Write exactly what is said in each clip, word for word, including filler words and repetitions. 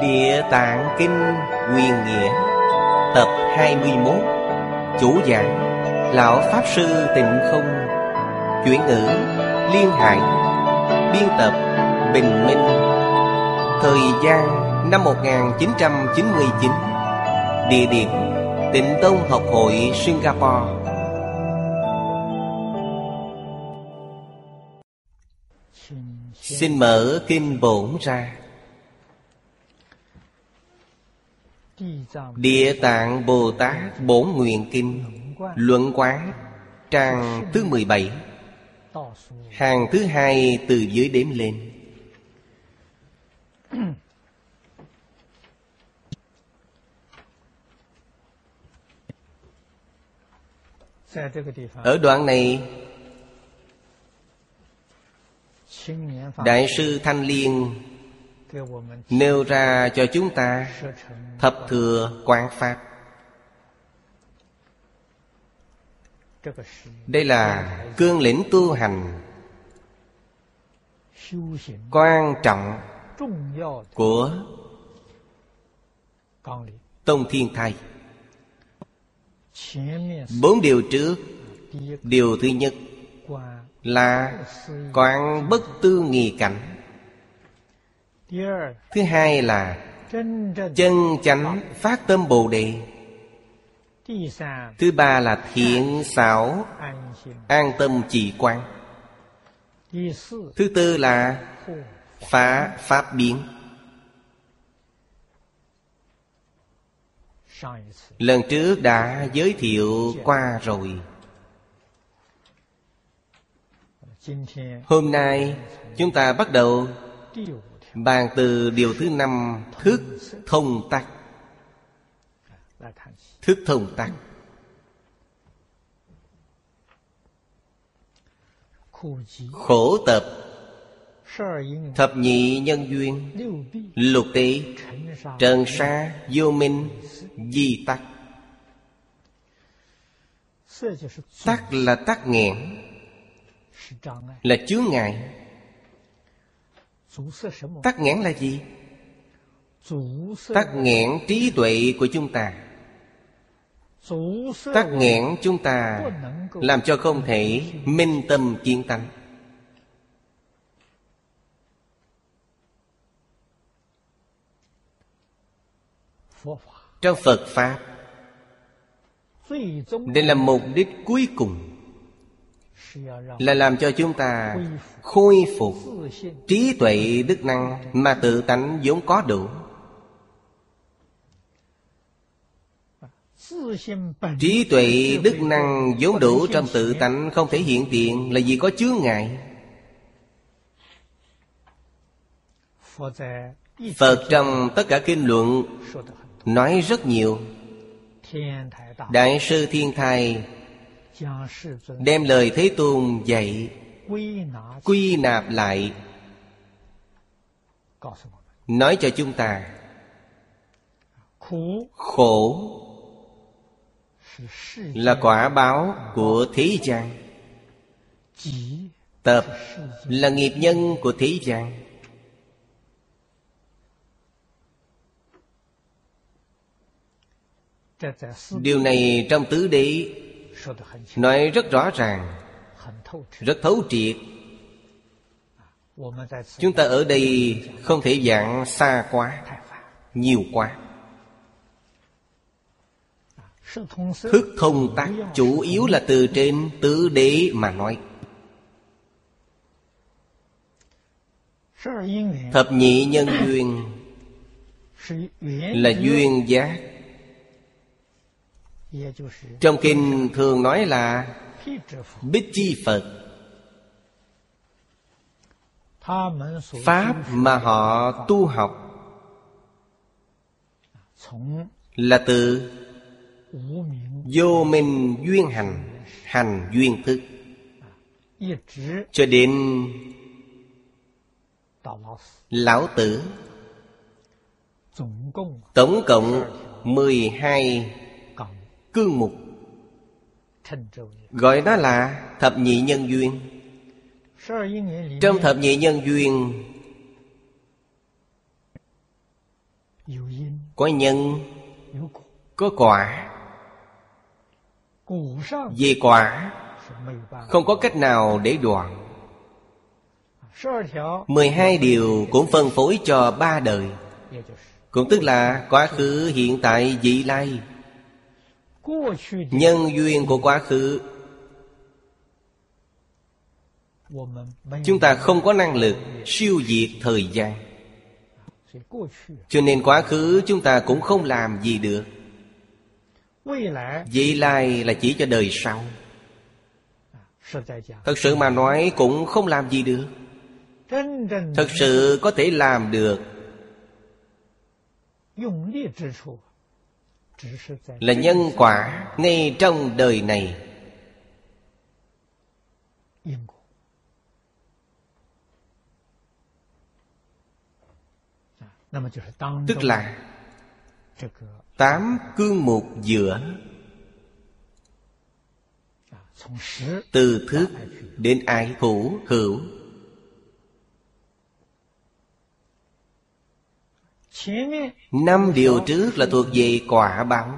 Địa Tạng Kinh Nguyên Nghĩa, tập hai mươi mốt. Chủ giảng Lão Pháp Sư Tịnh Không. Chuyển ngữ Liên Hải. Biên tập Bình Minh. Thời gian năm một nghìn chín trăm chín mươi chín. Địa điểm Tịnh Tông Học hội Singapore. Xin mở Kinh Bổn ra. Địa Tạng Bồ Tát Bổn Nguyện Kinh, Luận Quán, trang thứ mười bảy, hàng thứ hai từ dưới đếm lên. Ở đoạn này, Đại sư Thanh Liên nêu ra cho chúng ta thập thừa quán pháp. Đây là cương lĩnh tu hành quan trọng của Tông Thiên Thai. Bốn điều trước, điều thứ nhất là quán bất tư nghị cảnh. Thứ hai là chân chánh phát tâm Bồ Đề. Thứ ba là thiện xảo an tâm trì quan. Thứ tư là phá pháp biến. Lần trước đã giới thiệu qua rồi. Hôm nay chúng ta bắt đầu bàn từ điều thứ năm, thức thông tắc. Thức thông tắc. Khổ tập, thập nhị nhân duyên, lục tế, trần sa, vô minh, di tắc. Tắc là tắc nghẽn, là chướng ngại. Tắc nghẽn là gì? Tắc nghẽn trí tuệ của chúng ta. Tắc nghẽn chúng ta làm cho không thể minh tâm kiến tánh. Trong Phật Pháp, đây là mục đích cuối cùng, là làm cho chúng ta khôi phục trí tuệ đức năng mà tự tánh vốn có đủ. Trí tuệ đức năng vốn đủ trong tự tánh không thể hiện tiền, là vì có chướng ngại. Phật trong tất cả kinh luận nói rất nhiều. Đại sư Thiên Thai đem lời Thế Tôn dạy quy nạp lại, nói cho chúng ta khổ là quả báo của thế gian, tập là nghiệp nhân của thế gian. Điều này trong tứ đế nói rất rõ ràng, rất thấu triệt. Chúng ta ở đây không thể giảng xa quá, nhiều quá. Thức thông tắc chủ yếu là từ trên tứ đế mà nói. Thập nhị nhân duyên là duyên giác. Trong kinh thường nói là Bích Chi Phật. Pháp mà họ tu học là từ vô minh duyên hành, hành duyên thức, cho đến Lão Tử. Tổng cộng mười hai cương mục, gọi đó là thập nhị nhân duyên. Trong thập nhị nhân duyên Có nhân, có quả. Về quả không có cách nào để đoạn. Mười hai điều cũng phân phối cho ba đời, cũng tức là quá khứ, hiện tại, vị lai. Nhân duyên của quá khứ chúng ta không có năng lực siêu diệt thời gian, cho nên quá khứ chúng ta cũng không làm gì được. Vị lai là chỉ cho đời sau. Thật sự mà nói cũng không làm gì được. Thật sự có thể làm được là nhân quả ngay trong đời này. Tức là tám cương mục giữa, từ thức đến ái, thủ, hữu. Năm điều trước là thuộc về quả báo,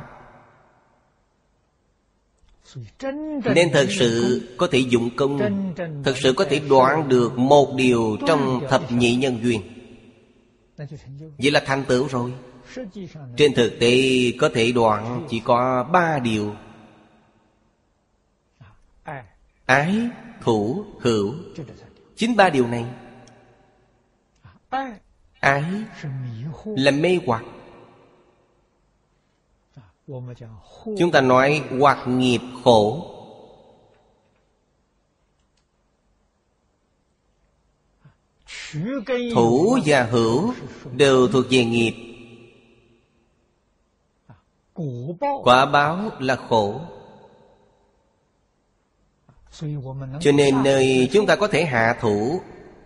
nên thật sự có thể dụng công, thật sự có thể đoạn được một điều trong thập nhị nhân duyên. Vậy là thành tựu rồi. Trên thực tế có thể đoạn chỉ có ba điều: ái, thủ, hữu. Chính ba điều này. Ái là mê hoặc. Chúng ta nói hoặc nghiệp khổ. Thủ và hữu đều thuộc về nghiệp. Quả báo là khổ. Cho nên nơi chúng ta có thể hạ thủ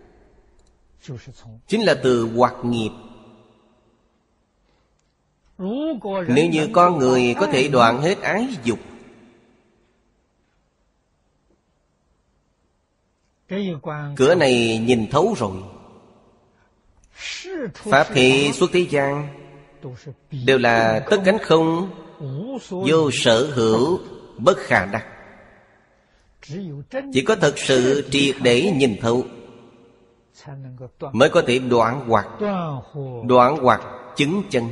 chính là từ hoặc nghiệp. Nếu như con người có thể đoạn hết ái dục, cửa này nhìn thấu rồi. Pháp thị xuất thế gian đều là tất cánh không, vô sở hữu, bất khả đắc. Chỉ có thật sự triệt để nhìn thấu mới có thể đoạn hoặc. Đoạn hoặc chứng chân.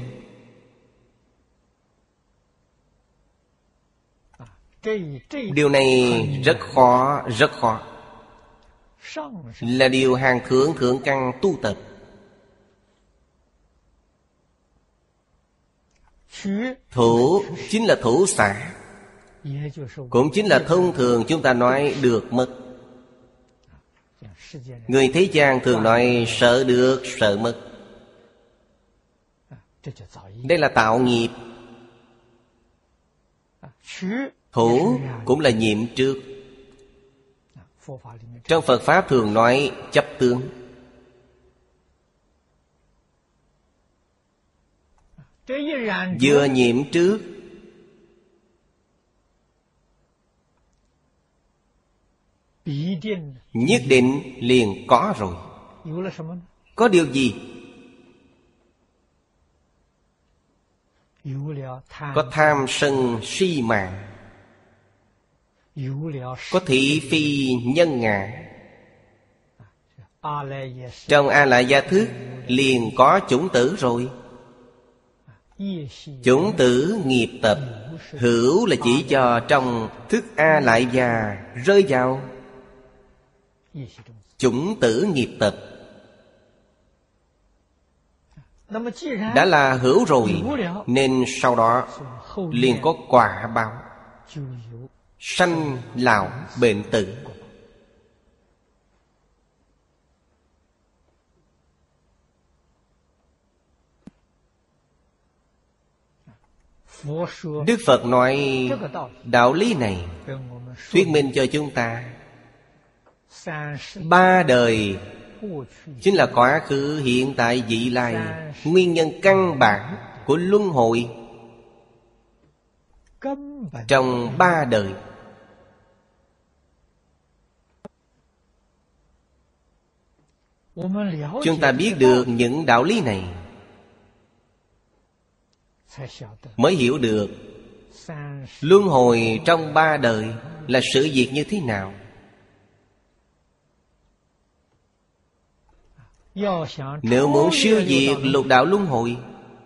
Điều này rất khó, rất khó, là điều hàng thượng thượng căn tu tập. Thủ chính là thủ xả, cũng chính là thông thường chúng ta nói được mất. Người thế gian thường nói sợ được, sợ mất. Đây là tạo nghiệp. Thủ cũng là nhiễm trước. Trong Phật Pháp thường nói chấp tướng. Vừa nhiễm trước nhất định liền có rồi. Có điều gì? Có tham sân si mạng, có thị phi nhân ngã. Trong A Lại Gia Thức liền có chủng tử rồi. Chủng tử nghiệp tập. Hữu là chỉ cho trong thức A Lại Gia rơi vào chủng tử nghiệp tập. Đã là hữu rồi, nên sau đó liền có quả báo. Sanh lão bệnh tử. Đức Phật nói đạo lý này thuyết minh cho chúng ta ba đời chính là quá khứ, hiện tại, vị lai. Nguyên nhân căn bản của luân hồi trong ba đời. Chúng ta biết được những đạo lý này, mới hiểu được luân hồi trong ba đời là sự việc như thế nào. Nếu muốn siêu diệt lục đạo luân hồi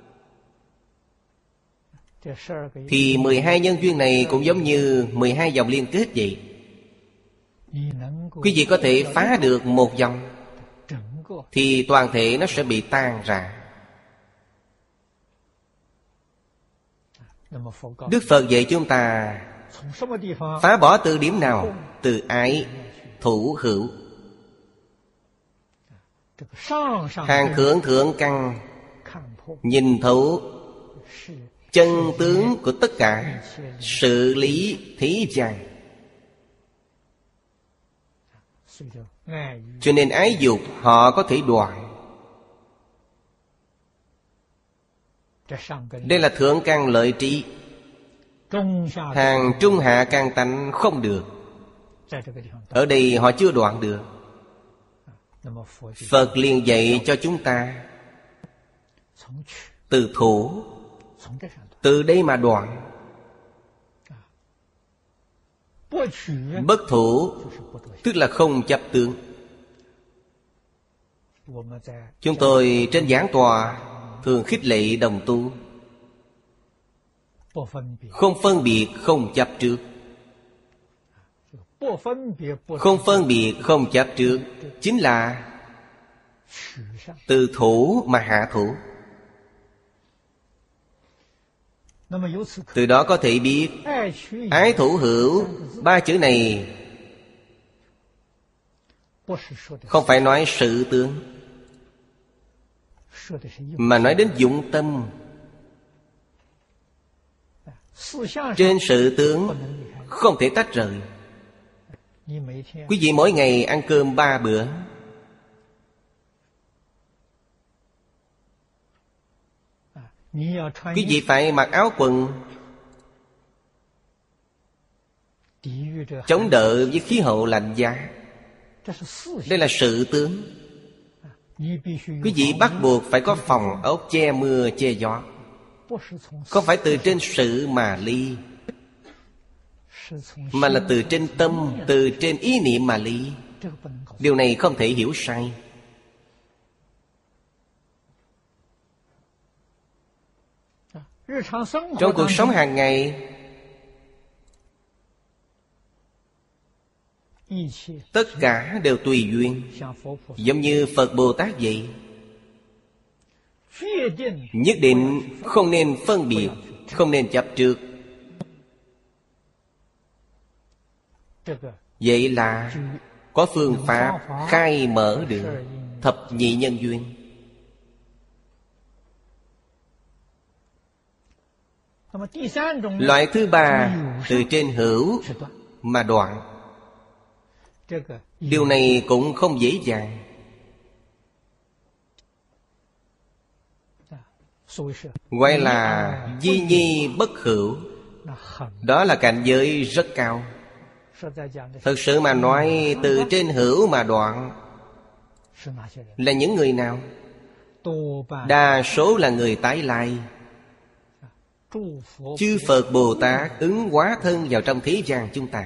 thì mười hai nhân duyên này cũng giống như mười hai dòng liên kết vậy. Quý vị có thể phá được một dòng thì toàn thể nó sẽ bị tan rã. Đức Phật dạy chúng ta phá bỏ từ điểm nào? Từ ái, thủ, hữu. Hàng thượng thượng căn nhìn thấu chân tướng của tất cả sự lý thế gian. Cho nên ái dục họ có thể đoạn. Đây là thượng căn lợi trí. Hàng trung hạ căn tánh không được. Ở đây họ chưa đoạn được. Phật liền dạy cho chúng ta từ thủ, từ đây mà đoạn. Bất thủ tức là không chấp tướng. Chúng tôi trên giảng tòa thường khích lệ đồng tu không phân biệt, không chấp trước. Không phân biệt, không chấp trước chính là từ thủ mà hạ thủ. Từ đó có thể biết ái thủ hữu ba chữ này không phải nói sự tướng, mà nói đến dụng tâm. Trên sự tướng không thể tách rời. Quý vị mỗi ngày ăn cơm ba bữa, quý vị phải mặc áo quần chống đỡ với khí hậu lạnh giá. Đây là sự tướng. Quý vị bắt buộc phải có phòng ốc che mưa che gió. Không phải từ trên sự mà ly, mà là từ trên tâm, từ trên ý niệm mà ly. Điều này không thể hiểu sai. Trong cuộc sống hàng ngày, tất cả đều tùy duyên. Giống như Phật Bồ Tát vậy, nhất định không nên phân biệt, không nên chấp trước. Vậy là có phương pháp khai mở được thập nhị nhân duyên. Loại thứ ba, từ trên hữu mà đoạn. Điều này cũng không dễ dàng. Gọi là di nhi bất hữu. Đó là cảnh giới rất cao. Thực sự mà nói, từ trên hữu mà đoạn là những người nào? Đa số là người tái lai. Chư Phật Bồ Tát ứng hóa thân vào trong thế gian chúng ta.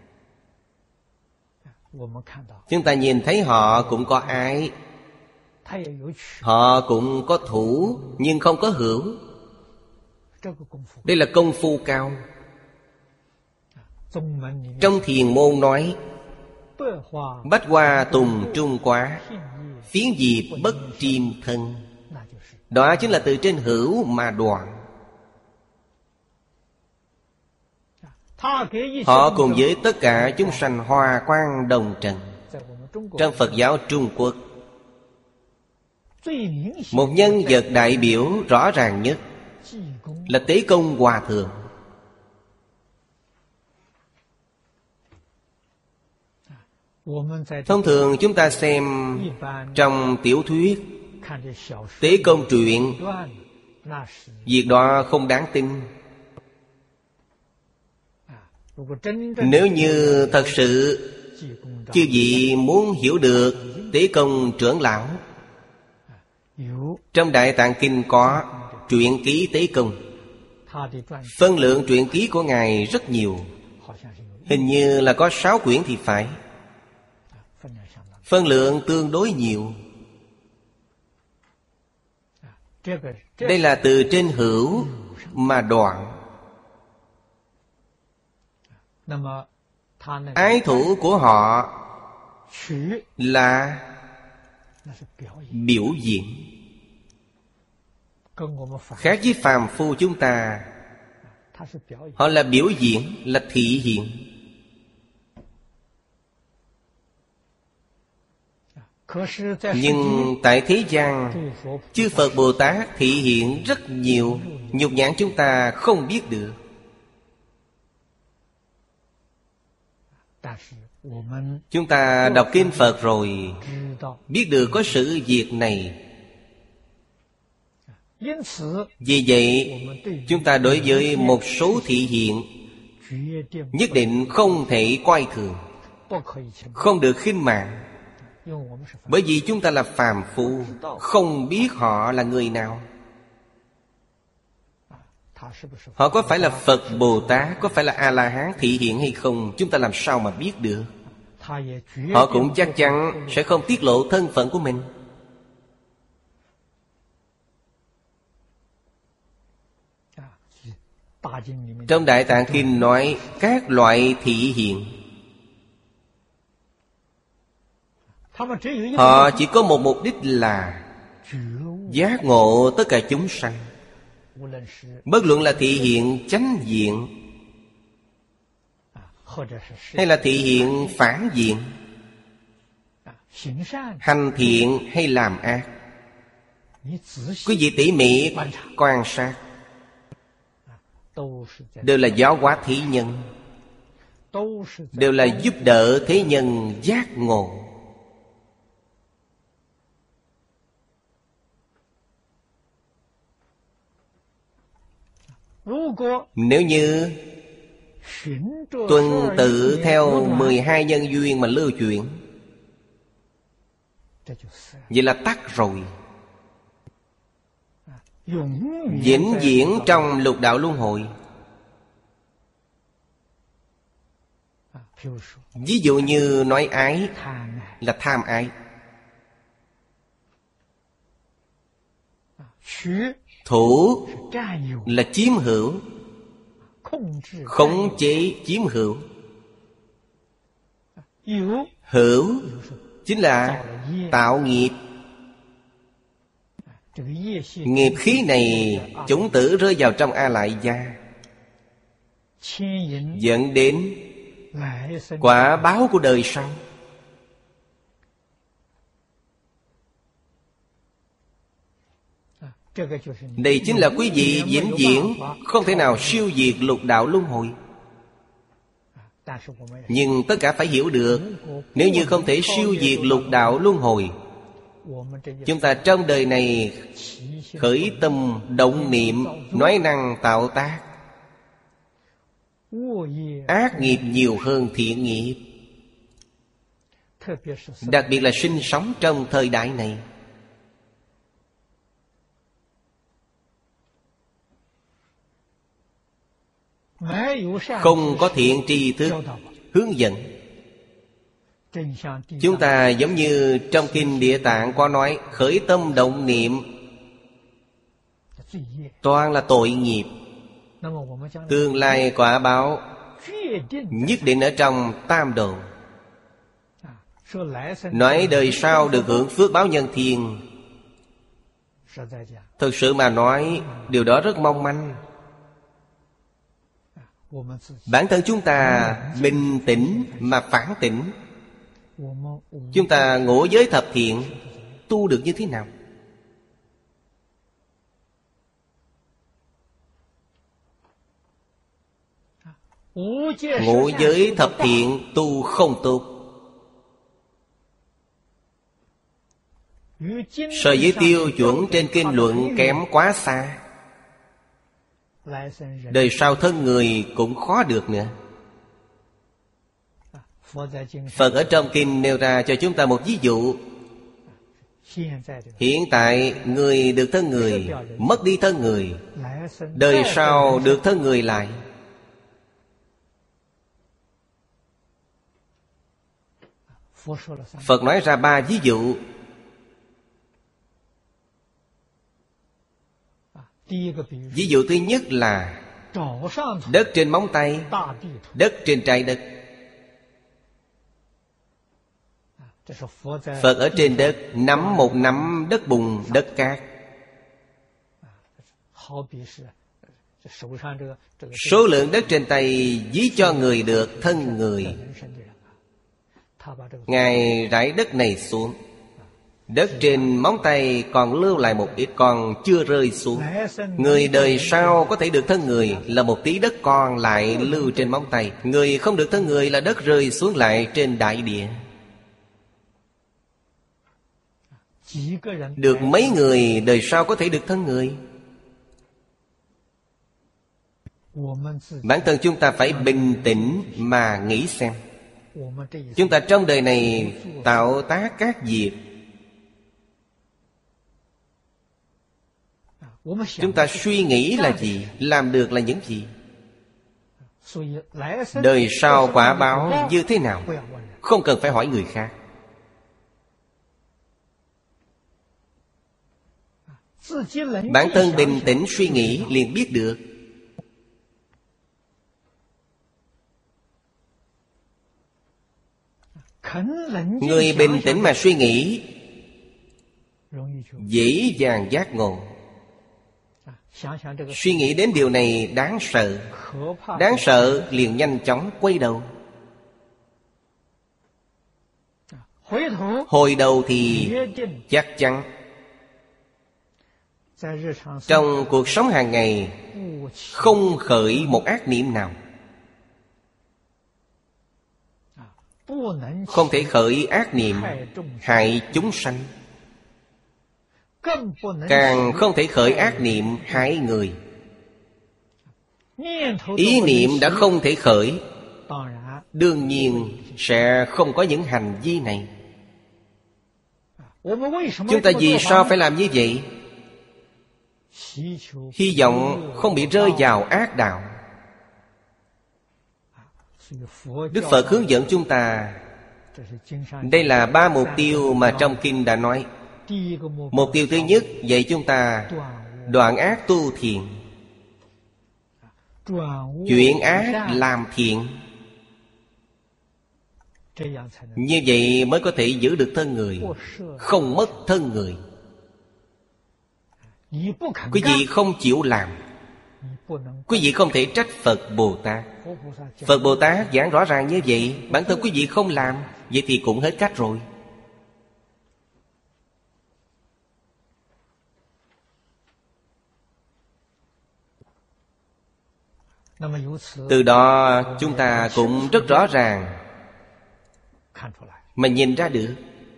Chúng ta nhìn thấy họ cũng có ái, họ cũng có thủ, nhưng không có hữu. Đây là công phu cao. Trong thiền môn nói bách hoa tùng trung quá, phiến diệp bất triêm thân. Đó chính là từ trên hữu mà đoạn. Họ cùng với tất cả chúng sanh hòa quang đồng trần. Trong Phật giáo Trung Quốc, một nhân vật đại biểu rõ ràng nhất là Tế Công Hòa Thượng. Thông thường chúng ta xem trong tiểu thuyết Tế Công truyện, việc đó không đáng tin. Nếu như thật sự chư vị muốn hiểu được Tế Công trưởng lão, trong Đại Tạng Kinh có truyện ký Tế Công. Phân lượng truyện ký của Ngài rất nhiều, hình như là có sáu quyển thì phải. Phân lượng tương đối nhiều. Đây là từ trên hữu mà đoạn. Ái thủ của họ là biểu diễn, khác với phàm phu chúng ta. Họ là biểu diễn, là thị hiện. Nhưng tại thế gian, chư Phật Bồ Tát thị hiện rất nhiều, nhục nhãn chúng ta không biết được. Chúng ta đọc kinh Phật rồi, biết được có sự việc này. Vì vậy, chúng ta đối với một số thị hiện nhất định không thể coi thường, không được khinh mạng. Bởi vì chúng ta là phàm phu, không biết họ là người nào. Họ có phải là Phật Bồ Tát, có phải là A-la-hán thị hiện hay không, chúng ta làm sao mà biết được. Họ cũng chắc chắn sẽ không tiết lộ thân phận của mình. Trong Đại Tạng Kinh nói các loại thị hiện, họ chỉ có một mục đích là giác ngộ tất cả chúng sanh. Bất luận là thị hiện chánh diện hay là thị hiện phản diện, hành thiện hay làm ác, quý vị tỉ mỉ quan sát, đều là giáo hóa thế nhân, đều là giúp đỡ thế nhân giác ngộ. Nếu như tuần tự theo mười hai nhân duyên mà lưu chuyển, vậy là tắc rồi. Vĩnh viễn trong lục đạo luân hồi. Ví dụ như nói ái là tham ái, thủ là chiếm hữu, khống chế chiếm hữu. Hữu chính là tạo nghiệp. Nghiệp khí này chủng tử rơi vào trong A Lại Gia, dẫn đến quả báo của đời sau. Đây chính là quý vị vĩnh viễn không thể nào siêu diệt lục đạo luân hồi. Nhưng tất cả phải hiểu được, nếu như không thể siêu diệt lục đạo luân hồi, chúng ta trong đời này khởi tâm động niệm, nói năng tạo tác, ác nghiệp nhiều hơn thiện nghiệp. Đặc biệt là sinh sống trong thời đại này, không có thiện tri thức hướng dẫn. Chúng ta giống như trong Kinh Địa Tạng có nói, khởi tâm động niệm toàn là tội nghiệp. Tương lai quả báo nhất định ở trong tam độ. Nói đời sau được hưởng phước báo nhân thiên, thực sự mà nói, điều đó rất mong manh. Bản thân chúng ta bình tĩnh mà phản tỉnh. Chúng ta ngộ giới thập thiện tu được như thế nào? Ngộ giới thập thiện tu không tốt, so với tiêu chuẩn trên kinh luận kém quá xa. Đời sau thân người cũng khó được nữa. Phật ở trong kinh nêu ra cho chúng ta một ví dụ. Hiện tại người được thân người, mất đi thân người, đời sau được thân người lại. Phật nói ra ba ví dụ. Ví dụ thứ nhất là đất trên móng tay, đất trên trái đất. Phật ở trên đất nắm một nắm đất bùn, đất cát. Số lượng đất trên tay ví cho người được thân người. Ngài rải đất này xuống, đất trên móng tay còn lưu lại một ít, còn chưa rơi xuống. Người đời sau có thể được thân người là một tí đất còn lại lưu trên móng tay. Người không được thân người là đất rơi xuống lại trên đại địa. Được mấy người đời sau có thể được thân người? Bản thân chúng ta phải bình tĩnh mà nghĩ xem. Chúng ta trong đời này tạo tác các việc, chúng ta suy nghĩ là gì, làm được là những gì? Đời sau quả báo như thế nào, không cần phải hỏi người khác. Bản thân bình tĩnh suy nghĩ liền biết được. Người bình tĩnh mà suy nghĩ dễ dàng giác ngộ. Suy nghĩ đến điều này đáng sợ, đáng sợ liền nhanh chóng quay đầu. Hồi đầu thì chắc chắn. Trong cuộc sống hàng ngày không khởi một ác niệm nào, không thể khởi ác niệm hại chúng sanh, càng không thể khởi ác niệm hại người. Ý niệm đã không thể khởi, đương nhiên sẽ không có những hành vi này. Chúng ta vì sao phải làm như vậy? Hy vọng không bị rơi vào ác đạo. Đức Phật hướng dẫn chúng ta. Đây là ba mục tiêu mà trong kinh đã nói. Mục tiêu thứ nhất dạy chúng ta đoạn ác tu thiện, chuyển ác làm thiện. Như vậy mới có thể giữ được thân người, không mất thân người. Quý vị không chịu làm, quý vị không thể trách Phật Bồ Tát. Phật Bồ Tát giảng rõ ràng như vậy, bản thân quý vị không làm, vậy thì cũng hết cách rồi. Từ đó chúng ta cũng rất rõ ràng mà nhìn ra được.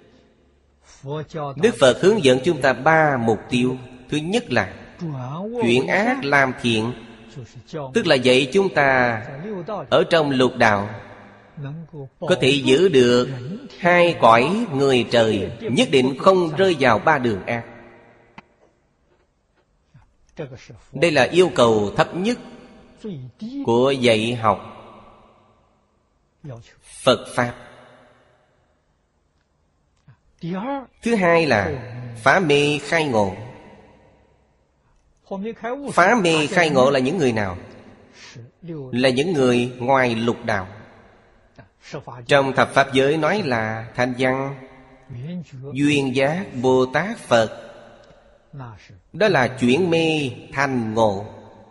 Đức Phật hướng dẫn chúng ta ba mục tiêu. Thứ nhất là chuyển ác làm thiện, tức là dạy chúng ta ở trong lục đạo có thể giữ được hai cõi người trời, nhất định không rơi vào ba đường ác. Đây là yêu cầu thấp nhất của dạy học Phật Pháp. Thứ hai là phá mê khai ngộ. Phá mê khai ngộ là những người nào? Là những người ngoài lục đạo. Trong thập pháp giới nói là Thanh Văn, Duyên Giác, Bồ Tát, Phật. Đó là chuyển mê thành ngộ.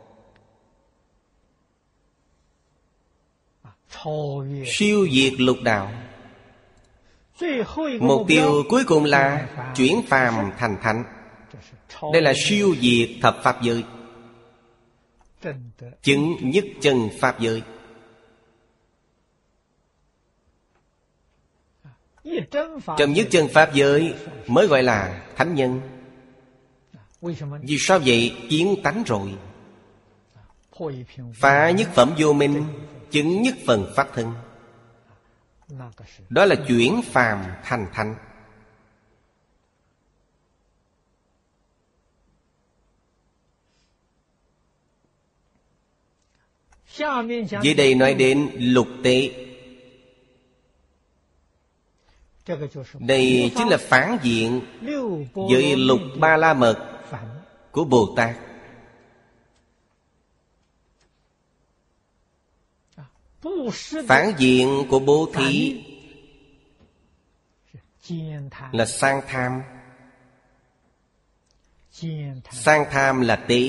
Siêu diệt lục đạo. Mục tiêu cuối cùng là chuyển phàm thành thánh. Đây là siêu diệt thập pháp giới, chứng nhất chân pháp giới. Trong nhất chân pháp giới mới gọi là thánh nhân. Vì sao vậy? Kiến tánh rồi. Phá nhất phẩm vô minh, chứng nhất phần pháp thân. Đó là chuyển phàm thành thánh. Dưới đây nói đến lục tế. Đây chính là phản diện với lục ba la mật của Bồ Tát. Phản diện của bố thí là sang tham. Sang tham là tế.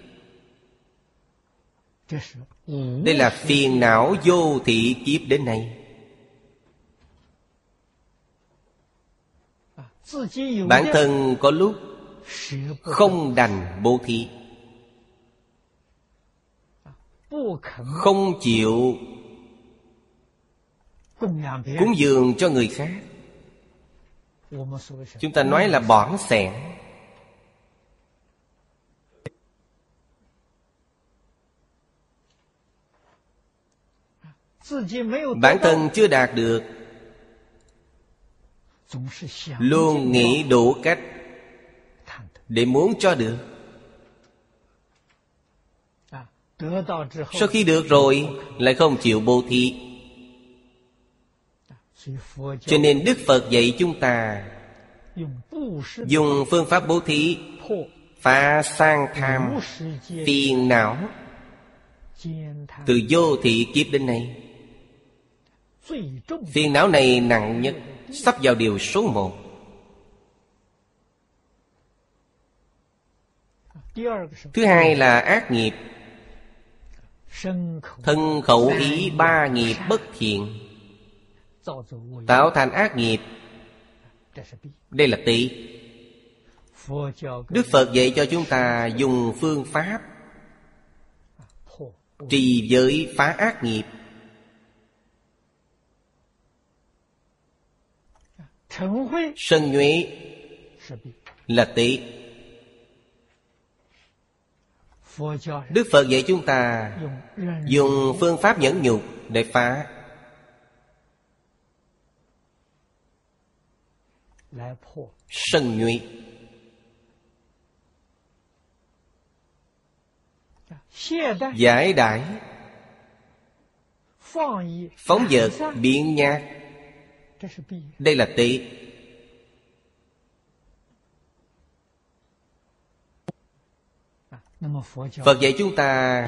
Đây là phiền não vô thị kiếp đến nay. Bản thân có lúc không đành bố thí, không chịu cúng dường cho người khác. Chúng ta nói là bỏng xẻn. Bản thân chưa đạt được, luôn nghĩ đủ cách để muốn cho được. Sau khi được rồi lại không chịu bố thí. Cho nên Đức Phật dạy chúng ta dùng phương pháp bố thí phá sang tham, phiền não từ vô thị kiếp đến nay. Phiền não này nặng nhất, sắp vào điều số một. Thứ hai là ác nghiệp. Thân khẩu ý ba nghiệp bất thiện tạo thành ác nghiệp. Đây là tị. Đức Phật dạy cho chúng ta dùng phương pháp trì giới phá ác nghiệp. Sân nhuệ là tị. Đức Phật dạy chúng ta dùng phương pháp nhẫn nhục để phá. Sân nhuệ. Giải đãi. Phóng dật biện nhạc. Đây là tị. Phật dạy chúng ta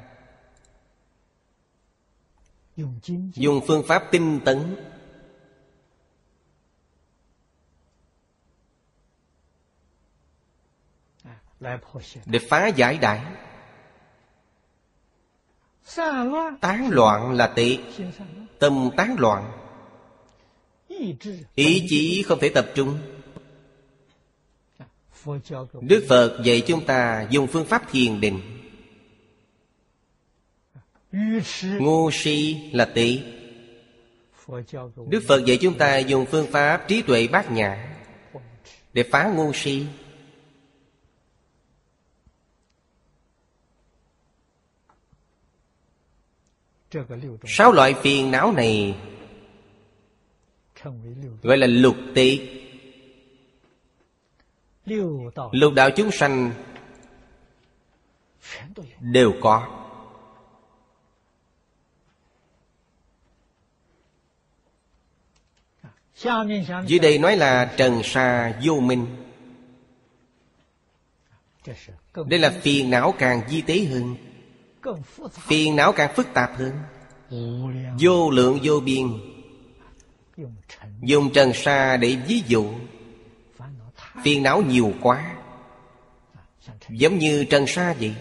dùng phương pháp tinh tấn để phá giải đãi. Tán loạn là tị. Tâm tán loạn, ý chí không thể tập trung. Đức Phật dạy chúng ta dùng phương pháp thiền định. Ngu si là tị. Đức Phật dạy chúng ta dùng phương pháp trí tuệ bát nhã để phá ngu si. Sáu loại phiền não này gọi là lục tị. Lục đạo chúng sanh đều có. Dưới đây nói là trần sa vô minh. Đây là phiền não càng vi tế hơn, phiền não càng phức tạp hơn, vô lượng vô biên. Dùng trần sa để ví dụ. Phiền não nhiều quá, giống như trần sa vậy.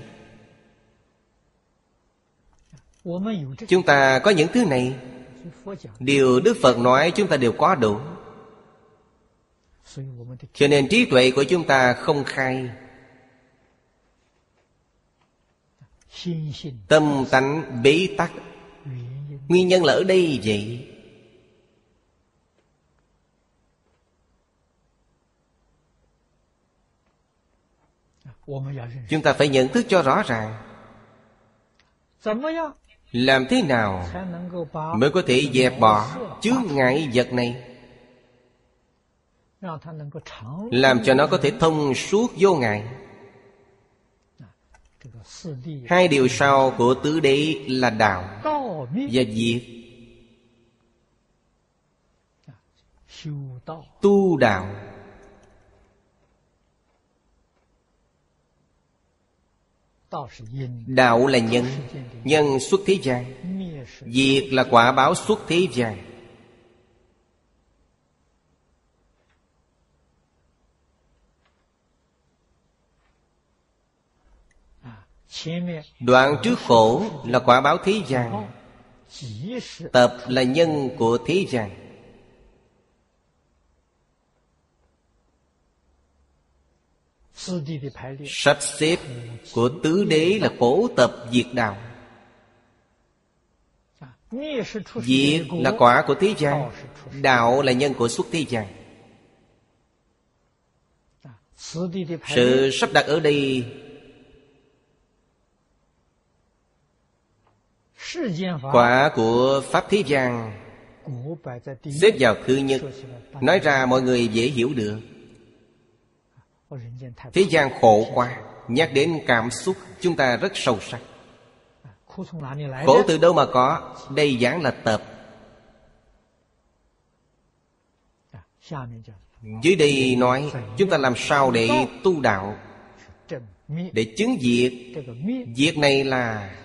Chúng ta có những thứ này, điều Đức Phật nói chúng ta đều có đủ. Cho nên trí tuệ của chúng ta không khai. Tâm tánh bế tắc. Nguyên nhân là ở đây vậy. Chúng ta phải nhận thức cho rõ ràng. Làm thế nào mới có thể dẹp bỏ chướng ngại vật này, làm cho nó có thể thông suốt vô ngại? Hai điều sau của tứ đế là đạo và diệt. Tu đạo, đạo là nhân, nhân xuất thế gian. Diệt là quả báo xuất thế gian. Đoạn trước khổ là quả báo thế gian, tập là nhân của thế gian. Sắp xếp của tứ đế là khổ tập diệt đạo. Diệt là quả của thế gian, đạo là nhân của xuất thế gian. Sự sắp đặt ở đây, quả của pháp thế gian xếp vào thứ nhất. Nói ra mọi người dễ hiểu được. Thế gian khổ quá, nhắc đến cảm xúc chúng ta rất sâu sắc. Khổ từ đâu mà có? Đây giảng là tập. Dưới đây nói chúng ta làm sao để tu đạo, để chứng diệt. Diệt này là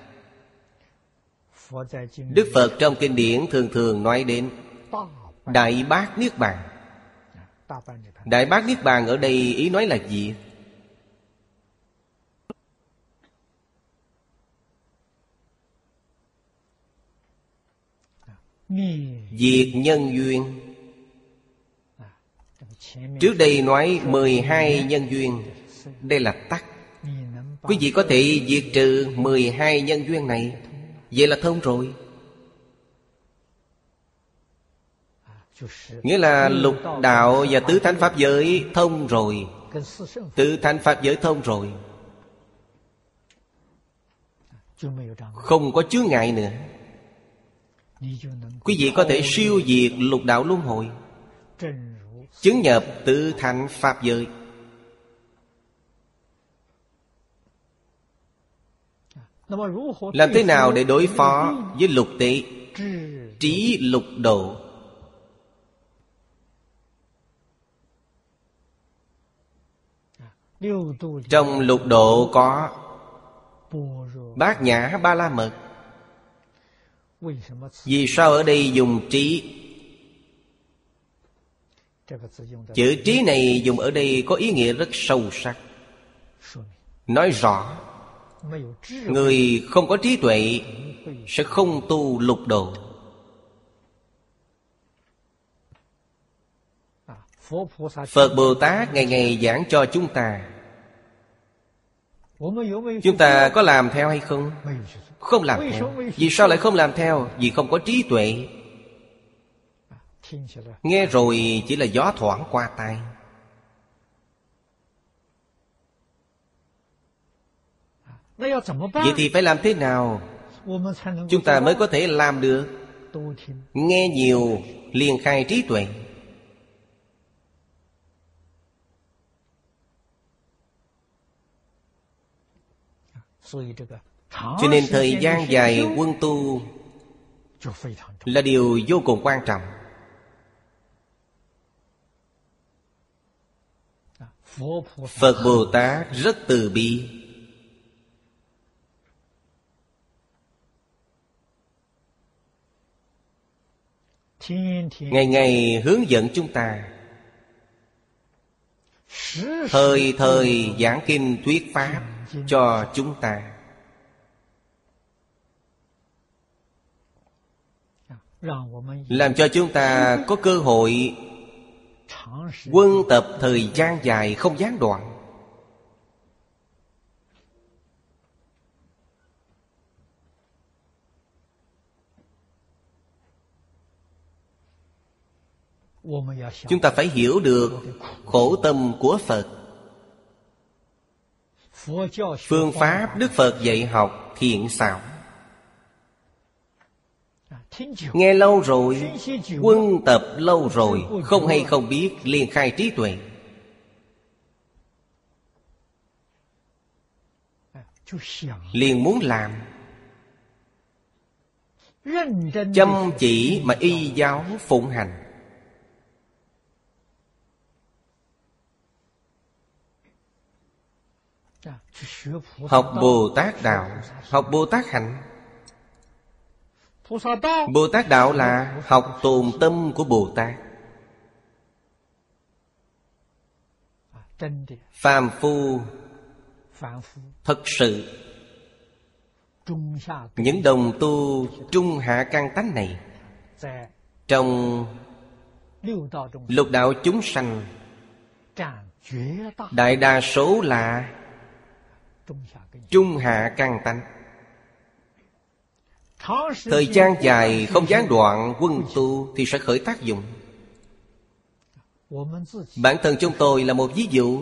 Đức Phật trong kinh điển thường thường nói đến Đại Bát Niết Bàn. Đại Bát Niết Bàn ở đây ý nói là diệt. Diệt nhân duyên. Trước đây nói mười hai nhân duyên, đây là tắc. Quý vị có thể diệt trừ mười hai nhân duyên này, vậy là thông rồi. Nghĩa là lục đạo và tứ thánh pháp giới thông rồi. Tứ thánh pháp giới thông rồi, không có chướng ngại nữa. Quý vị có thể siêu diệt lục đạo luân hồi, chứng nhập tứ thánh pháp giới. Làm thế nào để đối phó với lục tệ? Trí lục độ. Trong lục độ có Bát Nhã Ba La Mật. Vì sao ở đây dùng trí? Chữ trí này dùng ở đây có ý nghĩa rất sâu sắc. Nói rõ người không có trí tuệ sẽ không tu lục độ. Phật Bồ Tát ngày ngày giảng cho chúng ta. Chúng ta có làm theo hay không? Không làm theo. Vì sao lại không làm theo? Vì không có trí tuệ. Nghe rồi chỉ là gió thoảng qua tai. Vậy thì phải làm thế nào chúng ta mới có thể làm được? Nghe nhiều liền khai trí tuệ. Cho nên thời gian dài quân tu là điều vô cùng quan trọng. Phật Bồ Tát rất từ bi. Ngày ngày hướng dẫn chúng ta, thời thời giảng kinh thuyết pháp cho chúng ta, làm cho chúng ta có cơ hội quân tập thời gian dài không gián đoạn. Chúng ta phải hiểu được khổ tâm của Phật. Phương pháp Đức Phật dạy học thiện xảo. Nghe lâu rồi, quân tập lâu rồi, không hay không biết liền khai trí tuệ. liền muốn làm. Chăm chỉ mà y giáo phụng hành. Học Bồ Tát Đạo, học Bồ Tát Hạnh. Bồ Tát Đạo là học tồn tâm của Bồ Tát. Phàm phu thật sự, những đồng tu trung hạ căn tánh này trong lục đạo chúng sanh, đại đa số là trung hạ căn tánh. Thời gian dài không gián đoạn quân tu thì sẽ khởi tác dụng. Bản thân chúng tôi là một ví dụ.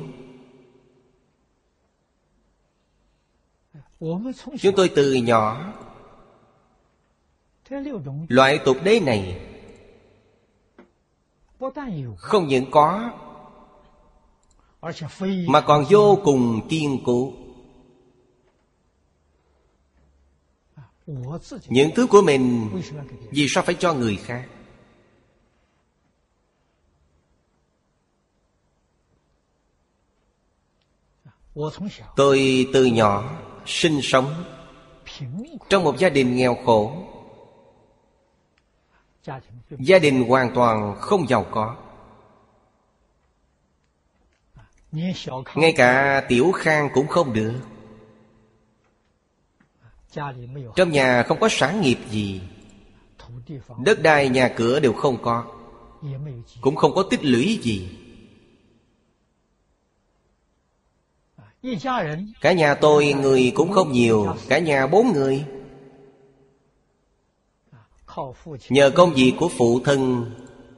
Chúng tôi từ nhỏ, loại tục đế này không những có, mà còn vô cùng kiên cố. Những thứ của mình vì sao phải cho người khác? Tôi từ nhỏ sinh sống trong một gia đình nghèo khổ. Gia đình hoàn toàn không giàu có. Ngay cả tiểu khang cũng không được. Trong nhà không có sản nghiệp gì, đất đai nhà cửa đều không có, cũng không có tích lũy gì. Cả nhà tôi người cũng không nhiều, cả nhà bốn người. Nhờ công việc của phụ thân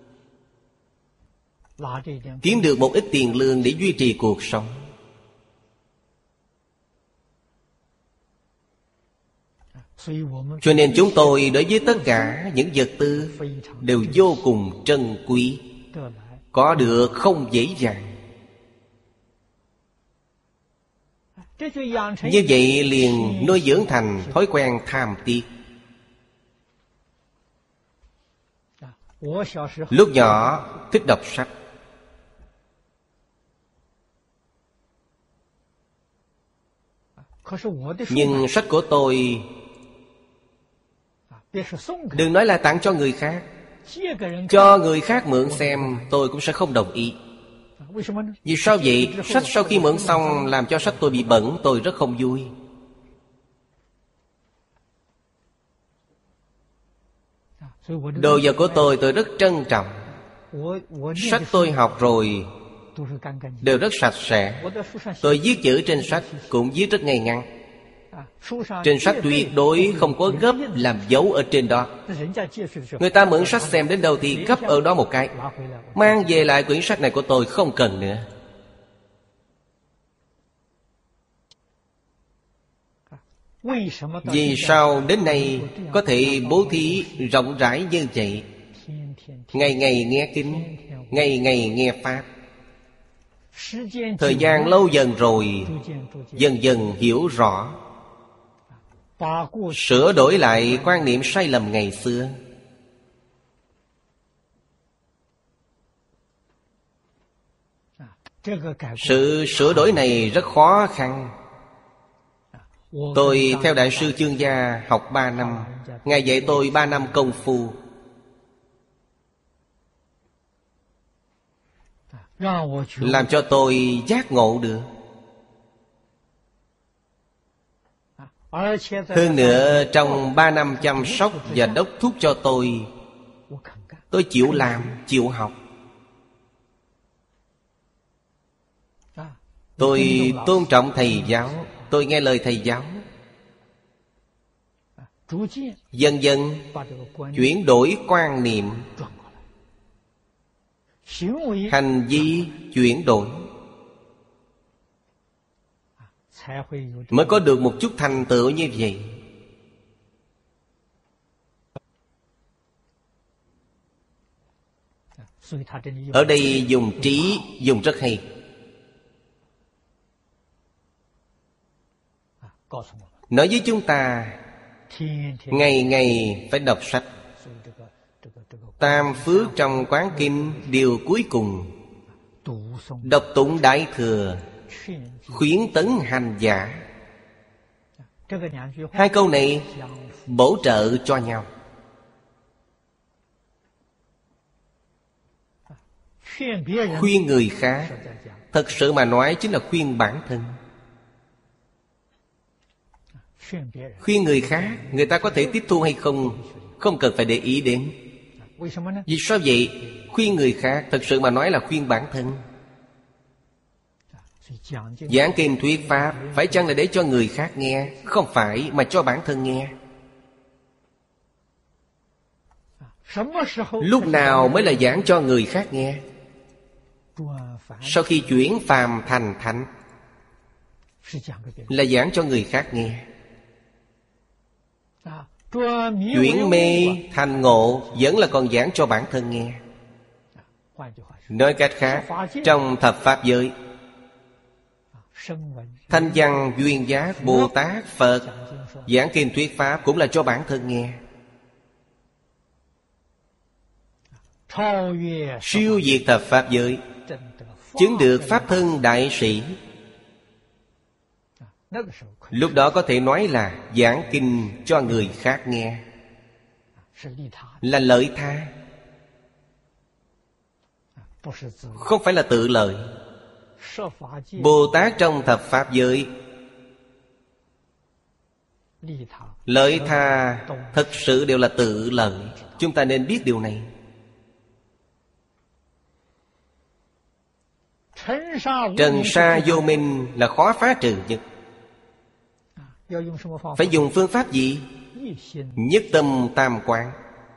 kiếm được một ít tiền lương để duy trì cuộc sống. Cho nên chúng tôi đối với tất cả những vật tư đều vô cùng trân quý, có được không dễ dàng. Như vậy liền nuôi dưỡng thành thói quen tham tiếc. Lúc nhỏ thích đọc sách, nhưng sách của tôi đừng nói là tặng cho người khác, cho người khác mượn xem tôi cũng sẽ không đồng ý. Vì sao vậy? Sách sau khi mượn xong làm cho sách tôi bị bẩn, tôi rất không vui. Đồ vật của tôi tôi rất trân trọng. Sách tôi học rồi đều rất sạch sẽ. Tôi viết chữ trên sách cũng viết rất ngay ngắn. Trên sách tuyệt đối không có gấp làm dấu ở trên đó. Người ta mượn sách xem đến đâu thì gấp ở đó một cái, mang về lại quyển sách này của tôi không cần nữa. Vì sao đến nay có thể bố thí rộng rãi như vậy? Ngày ngày nghe kinh, ngày ngày nghe pháp. Thời gian lâu dần rồi, dần dần hiểu rõ, sửa đổi lại quan niệm sai lầm ngày xưa. Sự sửa đổi này rất khó khăn. Tôi theo Đại sư Chương Gia học ba năm, Ngài dạy tôi ba năm công phu, làm cho tôi giác ngộ được. Hơn nữa trong ba năm chăm sóc và đốc thúc cho tôi, tôi chịu làm, chịu học. Tôi tôn trọng thầy giáo, tôi nghe lời thầy giáo. Dần dần chuyển đổi quan niệm, hành vi chuyển đổi, mới có được một chút thành tựu như vậy. Ở đây dùng trí, dùng rất hay. nói với chúng ta ngày ngày phải đọc sách. Tam phước trong Quán Kinh điều cuối cùng: đọc tụng Đại Thừa, khuyến tấn hành giả. Hai câu này bổ trợ cho nhau. Khuyên người khác, thật sự mà nói chính là khuyên bản thân. Khuyên người khác, người ta có thể tiếp thu hay không, không cần phải để ý đến. Vì sao vậy? Khuyên người khác, thật sự mà nói là khuyên bản thân. Giảng kinh thuyết pháp phải chăng là để cho người khác nghe? Không phải, mà cho bản thân nghe. Lúc nào mới là giảng cho người khác nghe? Sau khi chuyển phàm thành thánh, là giảng cho người khác nghe. Chuyển mê thành ngộ vẫn là còn giảng cho bản thân nghe. Nói cách khác, trong thập pháp giới, thanh văn duyên giác Bồ Tát Phật giảng kinh thuyết pháp cũng là cho bản thân nghe. Siêu diệt thập pháp giới, chứng được pháp thân đại sĩ, lúc đó có thể nói là giảng kinh cho người khác nghe, là lợi tha, không phải là tự lợi. Bồ Tát trong thập pháp giới lợi tha thật sự đều là tự lợi. Chúng ta nên biết điều này. Trần sa vô minh là khó phá trừ nhất. Phải dùng phương pháp gì? Nhất tâm tam quán.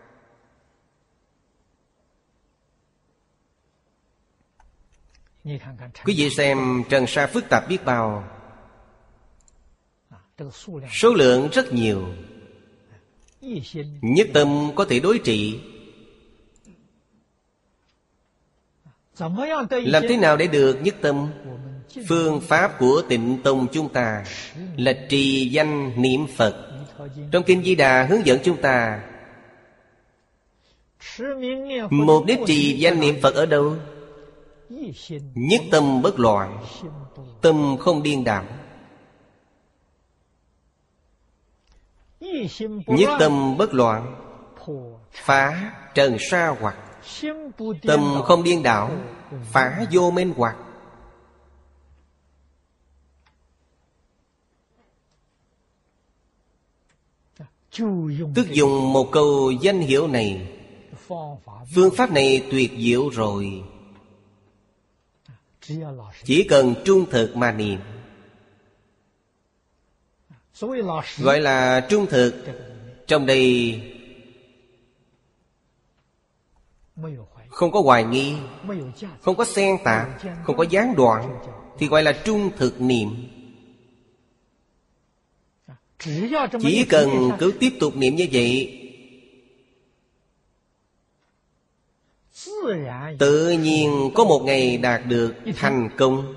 Quý vị xem trần sa phức tạp biết bao, số lượng rất nhiều. Nhất tâm có thể đối trị. Làm thế nào để được nhất tâm? Phương pháp của Tịnh Tông chúng ta là trì danh niệm Phật. Trong Kinh Di Đà hướng dẫn chúng ta mục đích trì danh niệm Phật ở đâu? Nhất tâm bất loạn, tâm không điên đảo. Nhất tâm bất loạn, phá trần sa hoặc. Tâm không điên đảo, phá vô minh hoặc. Tức dùng một câu danh hiệu này, phương pháp này tuyệt diệu rồi. Chỉ cần trung thực mà niệm. Gọi là trung thực, trong đây không có hoài nghi, không có xen tạp, không có gián đoạn, thì gọi là trung thực niệm. Chỉ cần cứ tiếp tục niệm như vậy, tự nhiên có một ngày đạt được thành công.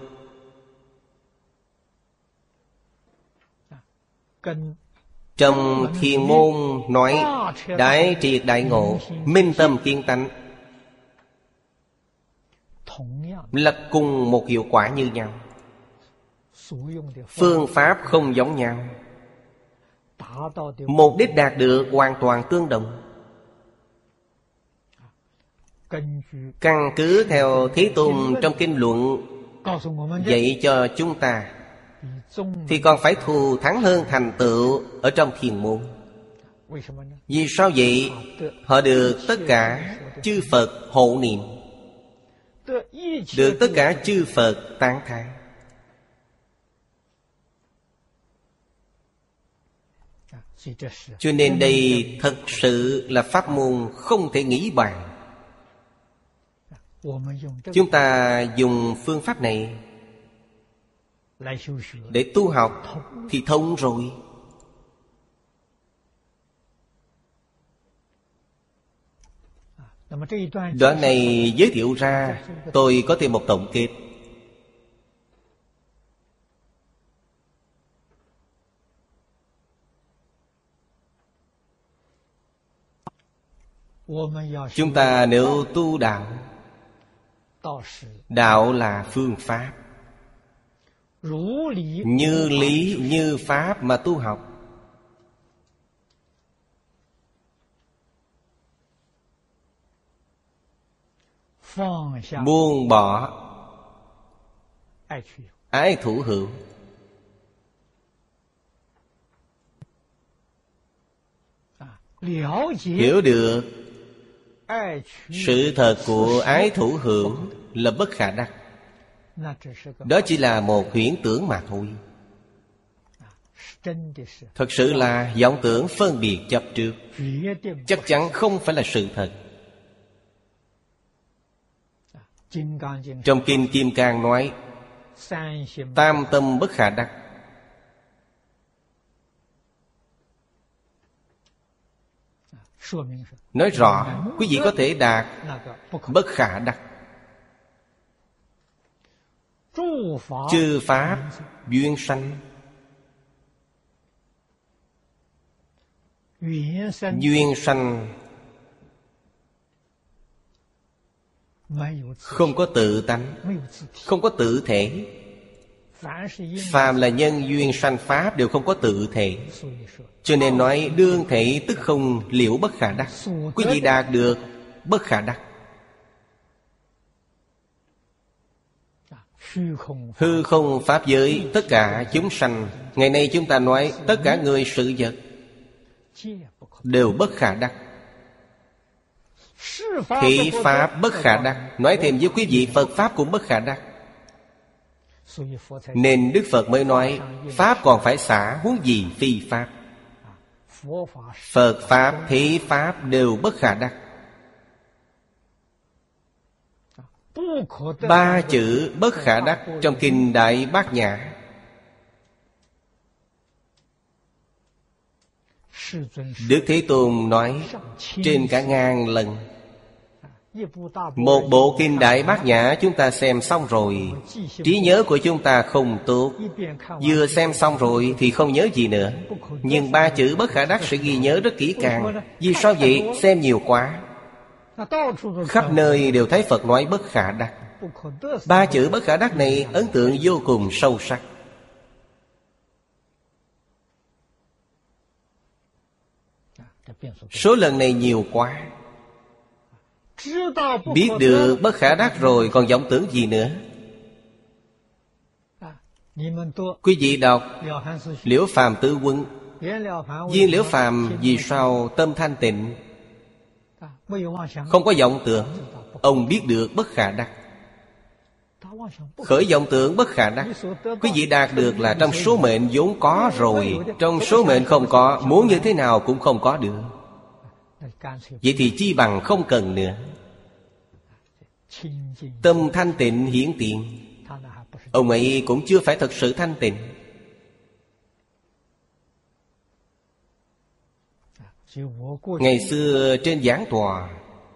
Trong Thiền môn nói đại triệt đại ngộ, minh tâm kiên tánh, là cùng một hiệu quả như nhau. Phương pháp không giống nhau, mục đích đạt được hoàn toàn tương đồng. Căn cứ theo Thế Tôn trong kinh luận dạy cho chúng ta, thì còn phải thù thắng hơn thành tựu ở trong thiền môn. Vì sao vậy? Họ được tất cả chư Phật hộ niệm, được tất cả chư Phật tán thán. Cho nên đây thật sự là pháp môn không thể nghĩ bàn. Chúng ta dùng phương pháp này để tu học thì thông rồi. Đoạn này giới thiệu ra, tôi có thêm một tổng kết. Chúng ta nếu tu đạo, đạo là phương pháp, như lý như pháp mà tu học. Buông bỏ ái thủ hữu, hiểu được sự thật của ái thủ hữu là bất khả đắc. Đó chỉ là một huyễn tưởng mà thôi. Thật sự là vọng tưởng phân biệt chấp trước, chắc chắn không phải là sự thật. Trong Kinh Kim Cang nói tam tâm bất khả đắc. Nói rõ quý vị có thể đạt bất khả đắc. Chư pháp duyên sanh, duyên sanh không có tự tánh, không có tự thể. Phàm là nhân duyên sanh pháp đều không có tự thể. Cho nên nói đương thể tức không liễu bất khả đắc. Quý vị đạt được bất khả đắc. Hư không pháp giới, tất cả chúng sanh. Ngày nay chúng ta nói tất cả người sự vật đều bất khả đắc. Thị pháp bất khả đắc. Nói thêm với quý vị, Phật pháp cũng bất khả đắc. Nên Đức Phật mới nói pháp còn phải xả, huống gì phi pháp. Phật pháp, thị pháp đều bất khả đắc. Ba chữ bất khả đắc trong Kinh Đại Bát Nhã, Đức Thế Tôn nói trên cả ngàn lần. Một bộ Kinh Đại Bát Nhã chúng ta xem xong rồi, trí nhớ của chúng ta không tốt. Vừa xem xong rồi thì không nhớ gì nữa. Nhưng ba chữ bất khả đắc sẽ ghi nhớ rất kỹ càng. Vì sao vậy? Xem nhiều quá, khắp nơi đều thấy Phật nói bất khả đắc. Ba chữ bất khả đắc này ấn tượng vô cùng sâu sắc. Số lần này nhiều quá. Biết được bất khả đắc rồi còn vọng tưởng gì nữa. Quý vị đọc Liễu Phàm Tứ Quân. Viên Liễu Phàm vì sao tâm thanh tịnh, không có vọng tưởng. Ông biết được bất khả đắc. Khởi vọng tưởng bất khả đắc. Quý vị đạt được là trong số mệnh vốn có rồi. Trong số mệnh không có, muốn như thế nào cũng không có được. Vậy thì chi bằng không cần nữa. Tâm thanh tịnh hiển tiện, ông ấy cũng chưa phải thật sự thanh tịnh. Ngày xưa trên giảng tòa,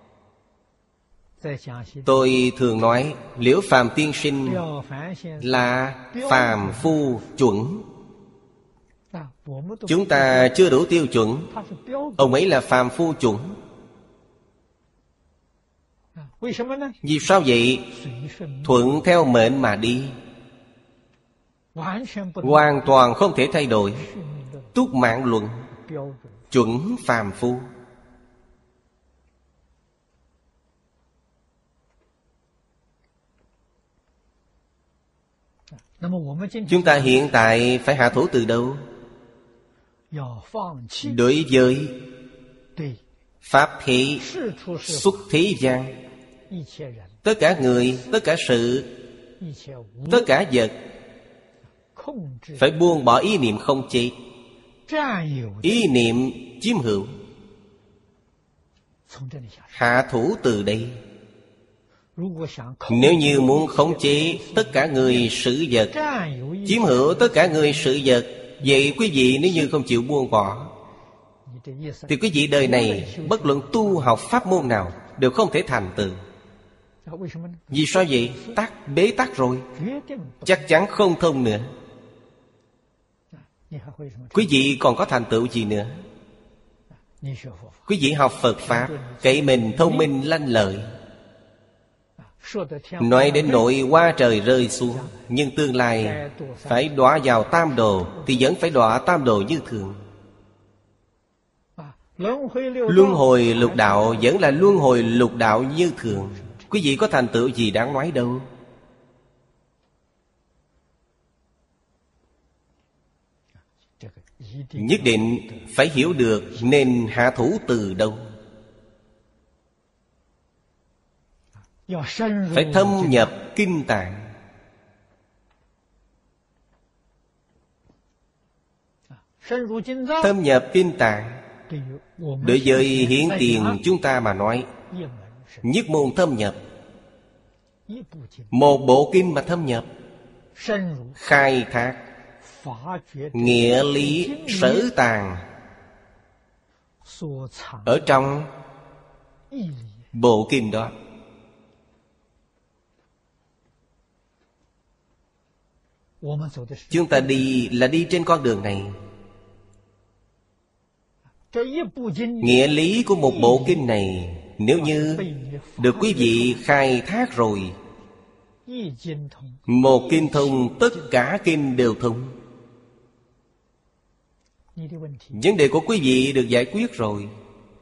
tôi thường nói Liễu Phàm tiên sinh là phàm phu chuẩn. Chúng ta chưa đủ tiêu chuẩn, ông ấy là phàm phu chuẩn. Vì sao vậy? Thuận theo mệnh mà đi, hoàn toàn không thể thay đổi. Túc Mạng Luận, chuẩn phàm phu. Chúng ta hiện tại phải hạ thủ từ đâu? Đối với pháp thế xuất thế gian, tất cả người, tất cả sự, tất cả vật phải buông bỏ ý niệm không chế, ý niệm chiếm hữu. Hạ thủ từ đây. Nếu như muốn khống chế tất cả người sự vật, chiếm hữu tất cả người sự vật, vậy quý vị nếu như không chịu buông bỏ, thì quý vị đời này bất luận tu học pháp môn nào đều không thể thành tựu. Vì sao vậy? Tắc, bế tắc rồi, chắc chắn không thông nữa. Quý vị còn có thành tựu gì nữa? Quý vị học Phật Pháp, cậy mình thông minh lanh lợi, nói đến nỗi hoa trời rơi xuống, nhưng tương lai phải đọa vào tam đồ thì vẫn phải đọa tam đồ như thường. Luân hồi lục đạo vẫn là luân hồi lục đạo như thường. Quý vị có thành tựu gì đáng nói đâu. Nhất định phải hiểu được nên hạ thủ từ đâu. Phải thâm nhập kinh tạng. Thâm nhập kinh tạng đối với hiển tiền chúng ta mà nói, nhất môn thâm nhập. Một bộ kinh mà thâm nhập, khai thác nghĩa lý sở tàng ở trong bộ kinh đó. Chúng ta đi là đi trên con đường này. Nghĩa lý của một bộ kinh này, nếu như được quý vị khai thác rồi, một kinh thông, tất cả kinh đều thông. Vấn đề của quý vị được giải quyết rồi.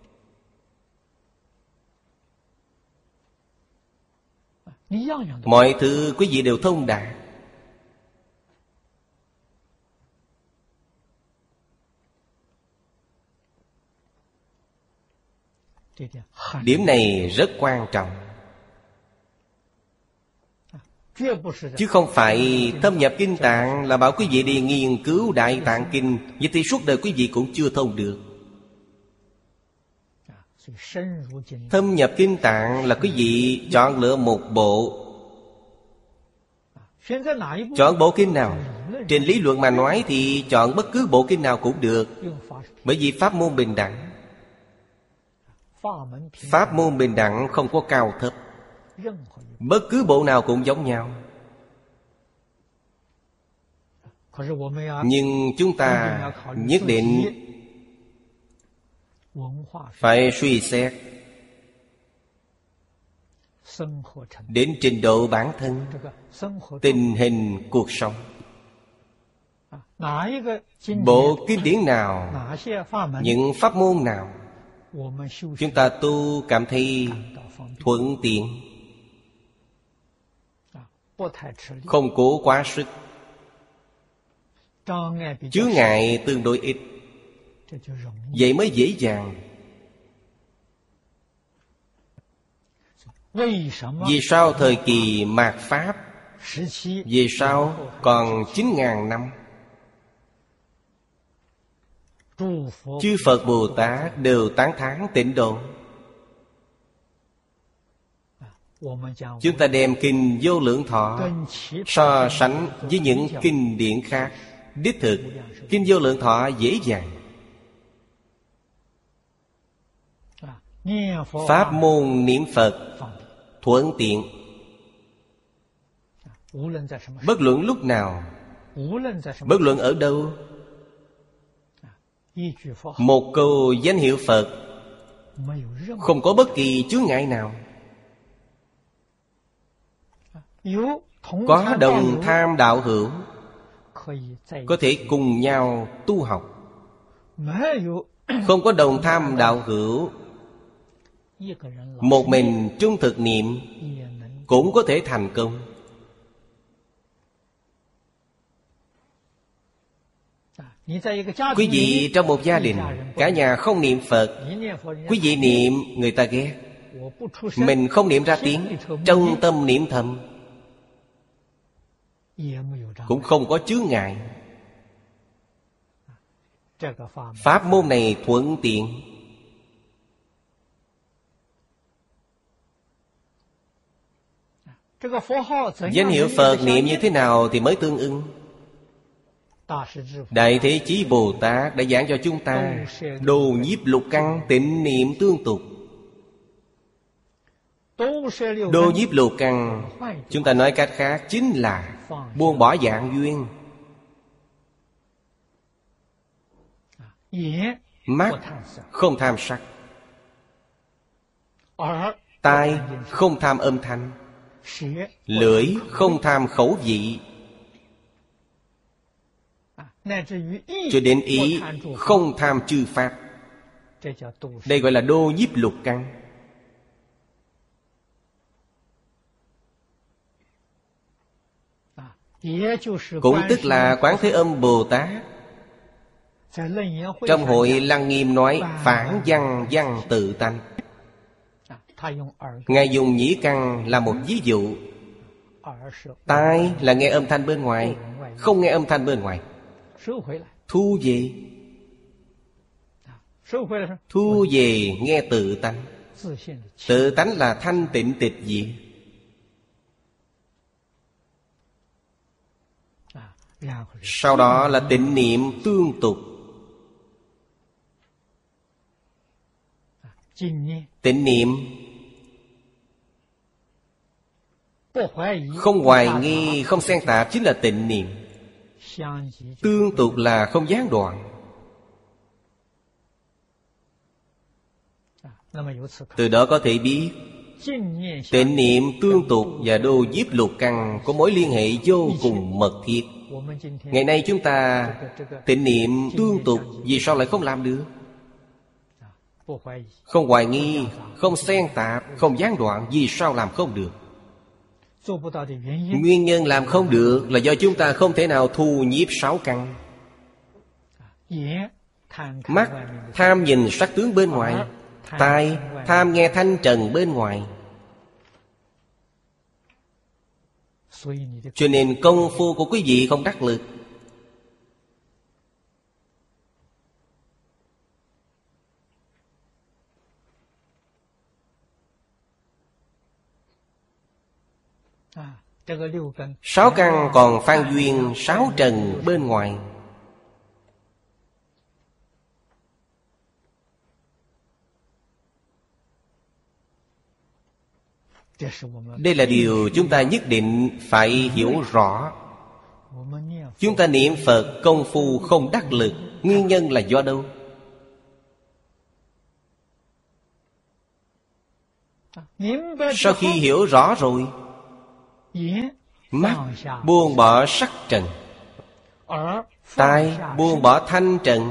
Mọi thứ quý vị đều thông đạt. Điểm này rất quan trọng. Chứ không phải thâm nhập kinh tạng là bảo quý vị đi nghiên cứu Đại Tạng Kinh, vậy thì suốt đời quý vị cũng chưa thông được. Thâm nhập kinh tạng là quý vị chọn lựa một bộ. Chọn bộ kinh nào? Trên lý luận mà nói thì chọn bất cứ bộ kinh nào cũng được, bởi vì pháp môn bình đẳng. Pháp môn bình đẳng không có cao thấp, bất cứ bộ nào cũng giống nhau. Nhưng chúng ta nhất định phải suy xét đến trình độ bản thân, tình hình cuộc sống. Bộ kinh điển nào, những pháp môn nào chúng ta tu cảm thấy thuận tiện, không cố quá sức, chướng ngại tương đối ít, vậy mới dễ dàng. Vì sao thời kỳ mạt Pháp, vì sao còn chín ngàn năm, chư Phật Bồ Tát đều tán thán tịnh độ. Chúng ta đem kinh Vô Lượng Thọ so sánh với những kinh điển khác, đích thực kinh Vô Lượng Thọ dễ dàng. Pháp môn niệm Phật thuận tiện, bất luận lúc nào, bất luận ở đâu. Một câu danh hiệu Phật không có bất kỳ chướng ngại nào. Có đồng tham đạo hữu có thể cùng nhau tu học. Không có đồng tham đạo hữu, một mình trung thực niệm cũng có thể thành công. Quý vị trong một gia đình, cả nhà không niệm Phật, quý vị niệm người ta ghét. Mình không niệm ra tiếng, trong tâm niệm thầm, cũng không có chướng ngại. Pháp môn này thuận tiện. Danh hiệu Phật niệm như thế nào thì mới tương ưng? Đại Thế Chí Bồ Tát đã giảng cho chúng ta đồ nhiếp lục căn, tịnh niệm tương tục. Đồ nhiếp lục căn, chúng ta nói cách khác chính là buông bỏ dạng duyên. Mắt không tham sắc, tai không tham âm thanh, lưỡi không tham khẩu vị, cho đến ý không tham chư pháp. Đây gọi là đô nhiếp lục căn. Cũng tức là Quán Thế Âm Bồ Tát trong hội Lăng Nghiêm nói phản văn văn tự tánh. Ngài dùng nhĩ căn là một ví dụ. Tai là nghe âm thanh bên ngoài, không nghe âm thanh bên ngoài, thu về. Thu về nghe tự tánh. Tự tánh là thanh tịnh tịch diệt. Sau đó là tịnh niệm tương tục. Tịnh niệm không hoài nghi, không xen tạp chính là tịnh niệm. Tương tục là không gián đoạn. Từ đó có thể biết tịnh niệm tương tục và đô nhiếp lục căn có mối liên hệ vô cùng mật thiết. Ngày nay chúng ta tịnh niệm tương tục, vì sao lại không làm được? Không hoài nghi, không xen tạp, không gián đoạn, vì sao làm không được? Nguyên nhân làm không được là do chúng ta không thể nào thu nhiếp sáu căn. Mắt tham nhìn sắc tướng bên ngoài, tai tham nghe thanh trần bên ngoài. Cho nên công phu của quý vị không đắc lực. Sáu căn còn phan duyên sáu trần bên ngoài. Đây là điều chúng ta nhất định phải hiểu rõ. Chúng ta niệm Phật công phu không đắc lực, nguyên nhân là do đâu? Sau khi hiểu rõ rồi, mắt buông bỏ sắc trần, tai buông bỏ thanh trần,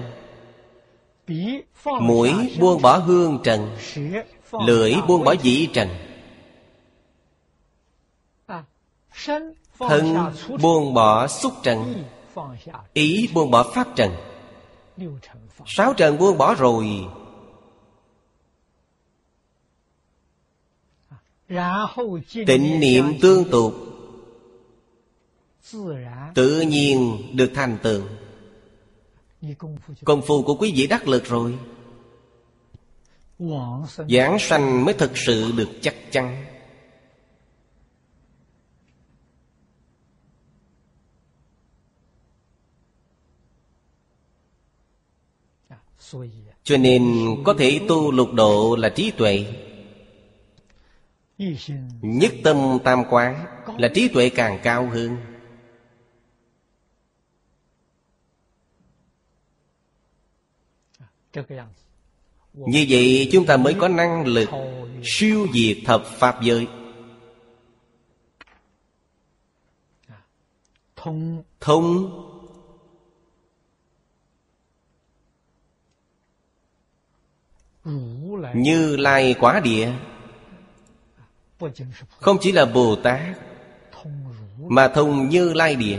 mũi buông bỏ hương trần, lưỡi buông bỏ vị trần, thân buông bỏ xúc trần, ý buông bỏ pháp trần. Sáu trần buông bỏ rồi, tịnh niệm tương tục, tự nhiên được thành tựu. Công phu của quý vị đắc lực rồi, vãng sanh mới thực sự được chắc chắn. Cho nên có thể tu lục độ là trí tuệ. Nhất tâm tam quán là trí tuệ càng cao hơn. Như vậy chúng ta mới có năng lực siêu diệt thập pháp giới. Thông Như Lai Quả Địa. Không chỉ là Bồ Tát, mà thông Như Lai Địa.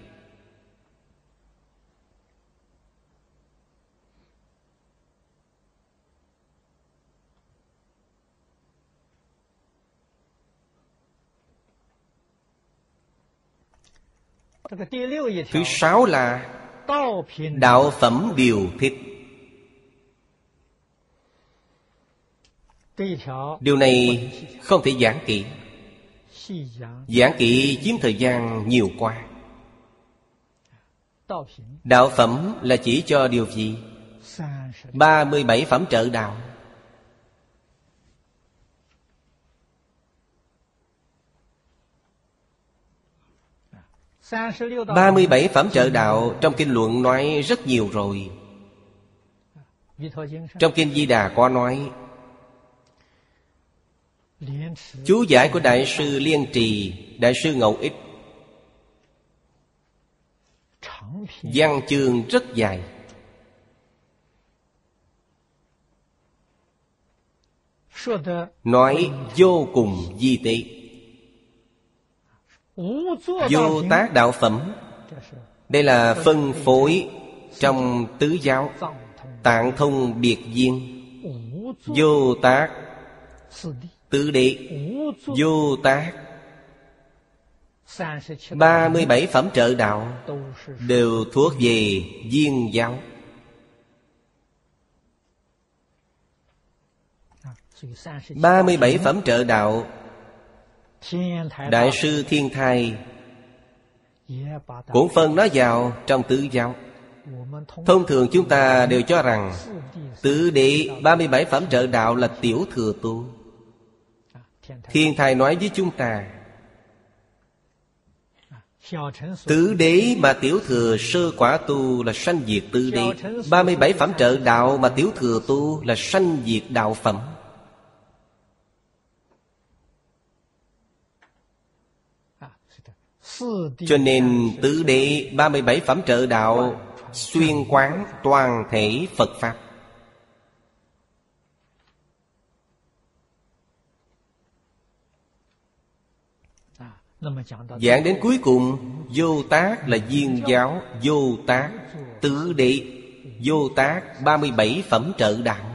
Thứ sáu là đạo phẩm điều thích. Điều này không thể giảng kỹ. Giảng kỹ chiếm thời gian nhiều quá. Đạo phẩm là chỉ cho điều gì? ba mươi bảy phẩm trợ đạo. ba mươi bảy phẩm trợ đạo trong kinh luận nói rất nhiều rồi. Trong Kinh Di Đà có nói, chú giải của Đại sư Liên Trì, Đại sư Ngẫu Ích, văn chương rất dài, nói vô cùng vi tế. Vô tác đạo phẩm, đây là phân phối trong tứ giáo Tạng Thông Biệt Viên. Vô tác tứ đế, vô tác ba mươi bảy phẩm trợ đạo đều thuộc về Viên giáo. Ba mươi bảy phẩm trợ đạo, Đại sư Thiên Thai cũng phân nó vào trong tứ giáo. Thông thường chúng ta đều cho rằng tứ đế ba mươi bảy phẩm trợ đạo là tiểu thừa tu. Thiên Thai nói với chúng ta, tứ đế mà tiểu thừa sơ quả tu là sanh diệt tứ đế, ba mươi bảy phẩm trợ đạo mà tiểu thừa tu là sanh diệt đạo phẩm. Cho nên tứ đế ba mươi bảy phẩm trợ đạo xuyên quán toàn thể Phật Pháp. Giảng đến cuối cùng, vô tác là Viên giáo, vô tác tứ đế, vô tác ba mươi bảy phẩm trợ đạo.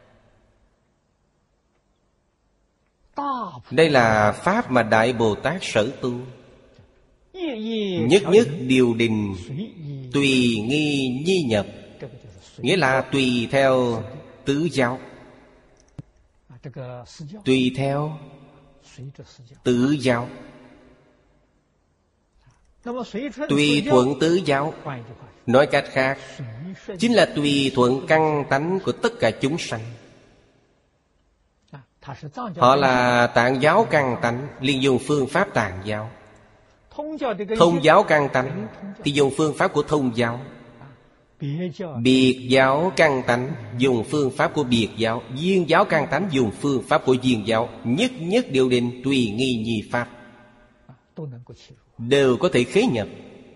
Đây là Pháp mà Đại Bồ Tát sở tu. Nhất nhất điều đình, tùy nghi nhi nhập, nghĩa là tùy theo tứ giáo, tùy theo tứ giáo, tùy thuận tứ giáo. Nói cách khác, chính là tùy thuận căn tánh của tất cả chúng sanh. Họ là Tạng giáo căn tánh, liền dùng phương pháp Tạng giáo. Thông giáo căn tánh thì dùng phương pháp của thông giáo. Biệt giáo căn tánh dùng phương pháp của biệt giáo. Viên giáo căn tánh dùng phương pháp của viên giáo. Nhất nhất điều định tùy nghi nhi pháp, đều có thể khế nhập.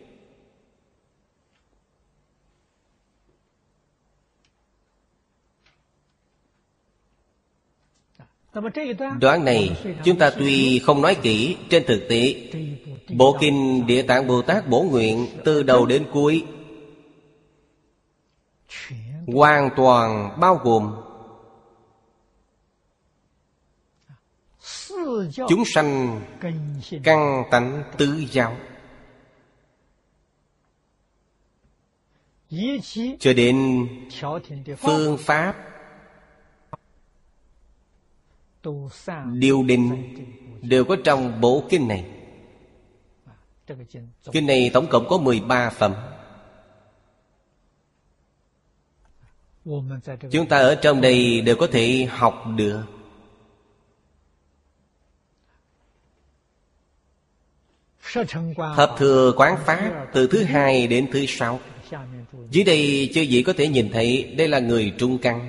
Đoạn này chúng ta tuy không nói kỹ, trên thực tế bộ kinh Địa Tạng Bồ Tát Bổ Nguyện từ đầu đến cuối hoàn toàn bao gồm chúng sanh căn tánh tứ giáo, cho đến phương pháp điều định đều có trong bộ kinh này. Kinh này tổng cộng có mười ba phẩm. Chúng ta ở trong đây đều có thể học được. Thập thừa quán pháp từ thứ hai đến thứ sáu. Dưới đây chư vị có thể nhìn thấy đây là người trung căn.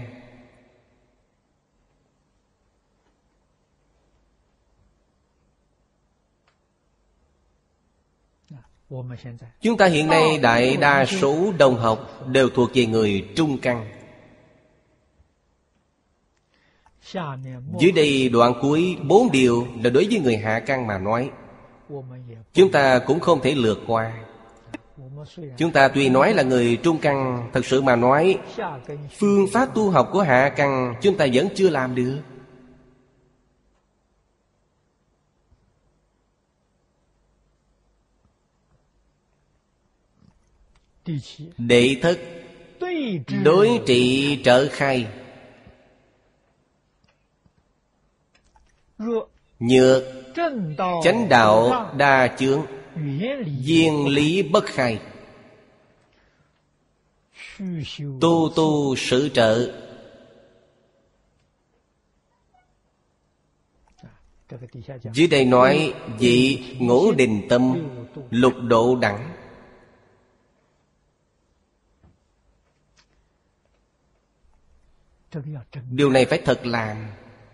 Chúng ta hiện nay đại đa số đồng học đều thuộc về người trung căn. Dưới đây đoạn cuối bốn điều là đối với người hạ căn mà nói, chúng ta cũng không thể lược qua. Chúng ta tuy nói là người trung căn, thật sự mà nói, phương pháp tu học của hạ căn chúng ta vẫn chưa làm được. Đệ thất, đối trị trợ khai. Nhược, chánh đạo đa chướng, viên lý bất khai. Tu tu sự trợ. Dưới đây nói vị ngũ đình tâm, lục độ đẳng. Điều này phải thật làm.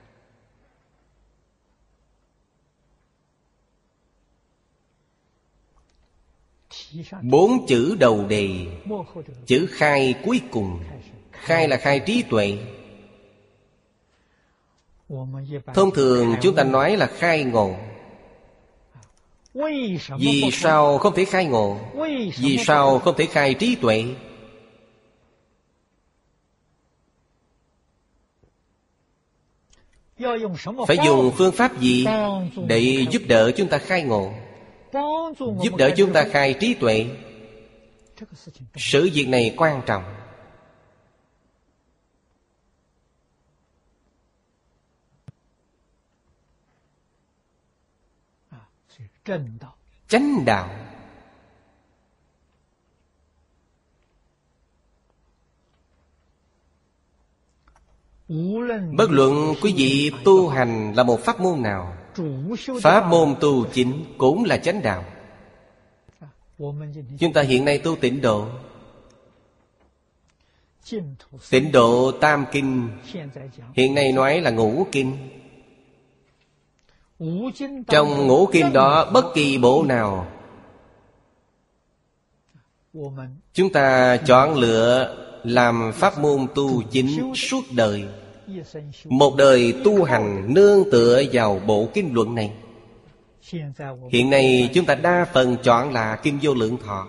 Bốn chữ đầu đề, chữ khai cuối cùng. Khai là khai trí tuệ. Thông thường chúng ta nói là khai ngộ. Vì sao không thể khai ngộ? Vì sao không thể khai trí tuệ? Phải dùng phương pháp gì để giúp đỡ chúng ta khai ngộ, giúp đỡ chúng ta khai trí tuệ? Sự việc này quan trọng. Chánh đạo. Bất luận quý vị tu hành là một pháp môn nào, pháp môn tu chính cũng là chánh đạo. Chúng ta hiện nay tu tịnh độ. Tịnh độ tam kinh hiện nay nói là ngũ kinh. Trong ngũ kinh đó, bất kỳ bộ nào chúng ta chọn lựa làm pháp môn tu chính suốt đời, một đời tu hành nương tựa vào bộ kinh luận này. Hiện nay chúng ta đa phần chọn là Kinh Vô Lượng Thọ.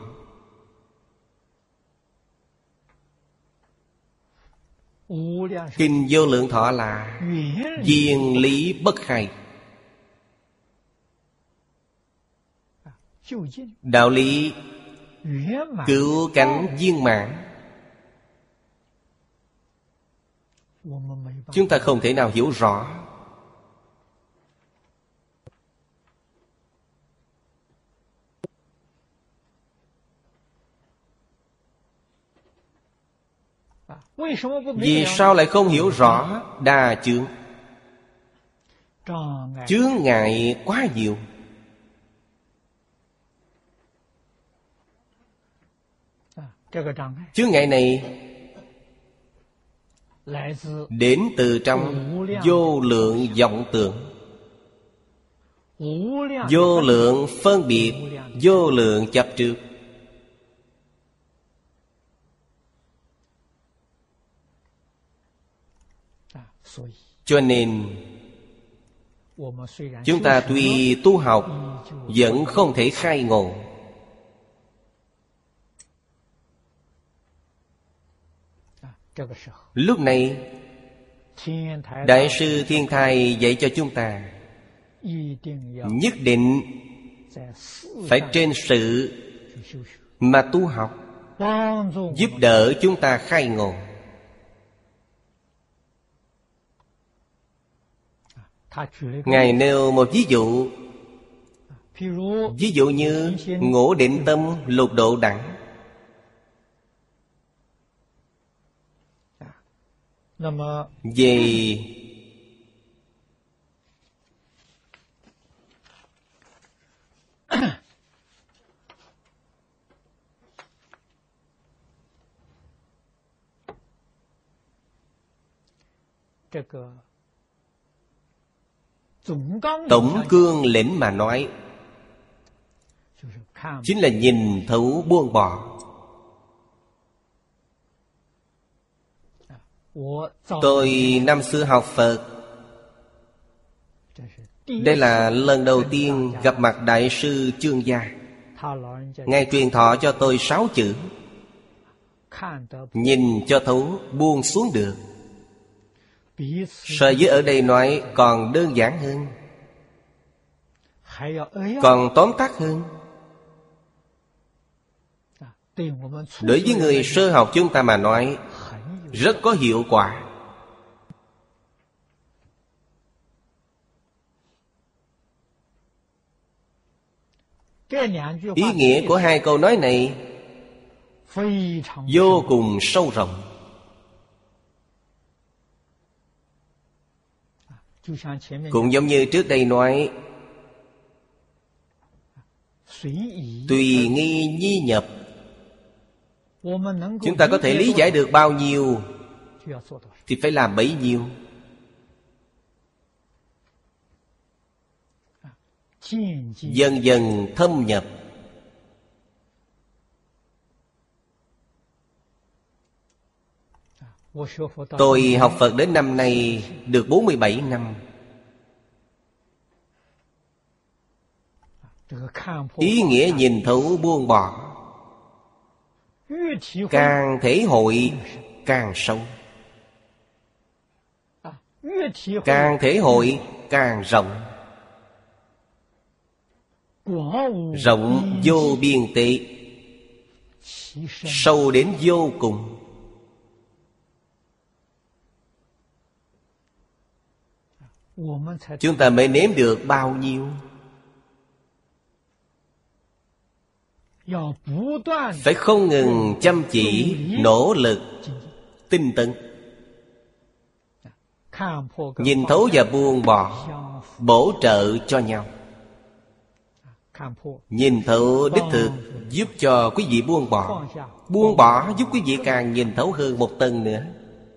Kinh Vô Lượng Thọ là viên lý bất khai, đạo lý cứu cánh viên mãn. Chúng ta không thể nào hiểu rõ. Vì sao lại không hiểu rõ? Đa chướng, chướng ngại quá nhiều. Chướng ngại này đến từ trong vô lượng vọng tưởng, vô lượng phân biệt, vô lượng chấp trước. Cho nên chúng ta tuy tu học vẫn không thể khai ngộ. Lúc này Đại sư Thiên Thai dạy cho chúng ta nhất định phải trên sự mà tu học, giúp đỡ chúng ta khai ngộ. Ngài nêu một ví dụ. Ví dụ như ngũ định tâm lục độ đẳng. Về tổng cương lĩnh mà nói, chính là nhìn thấu buông bỏ. Tôi năm xưa học Phật, đây là lần đầu tiên gặp mặt Đại sư Chương Gia. Ngài truyền thọ cho tôi sáu chữ: nhìn cho thấu, buông xuống được. So với ở đây nói còn đơn giản hơn, còn tóm tắt hơn. Đối với người sơ học chúng ta mà nói rất có hiệu quả. Ý nghĩa của hai câu nói này vô cùng sâu rộng. Cũng giống như trước đây nói, tùy nghi nhi nhập. Chúng ta có thể lý giải được bao nhiêu thì phải làm bấy nhiêu. Dần dần thâm nhập. Tôi học Phật đến năm nay được bốn mươi bảy năm. Ý nghĩa nhìn thấu buông bỏ càng thể hội càng sâu, càng thể hội càng rộng. Rộng vô biên tế, sâu đến vô cùng. Chúng ta mới nếm được bao nhiêu. Phải không ngừng chăm chỉ, nỗ lực, tinh tấn. Nhìn thấu và buông bỏ, bổ trợ cho nhau. Nhìn thấu đích thực giúp cho quý vị buông bỏ. Buông bỏ giúp quý vị càng nhìn thấu hơn một tầng nữa.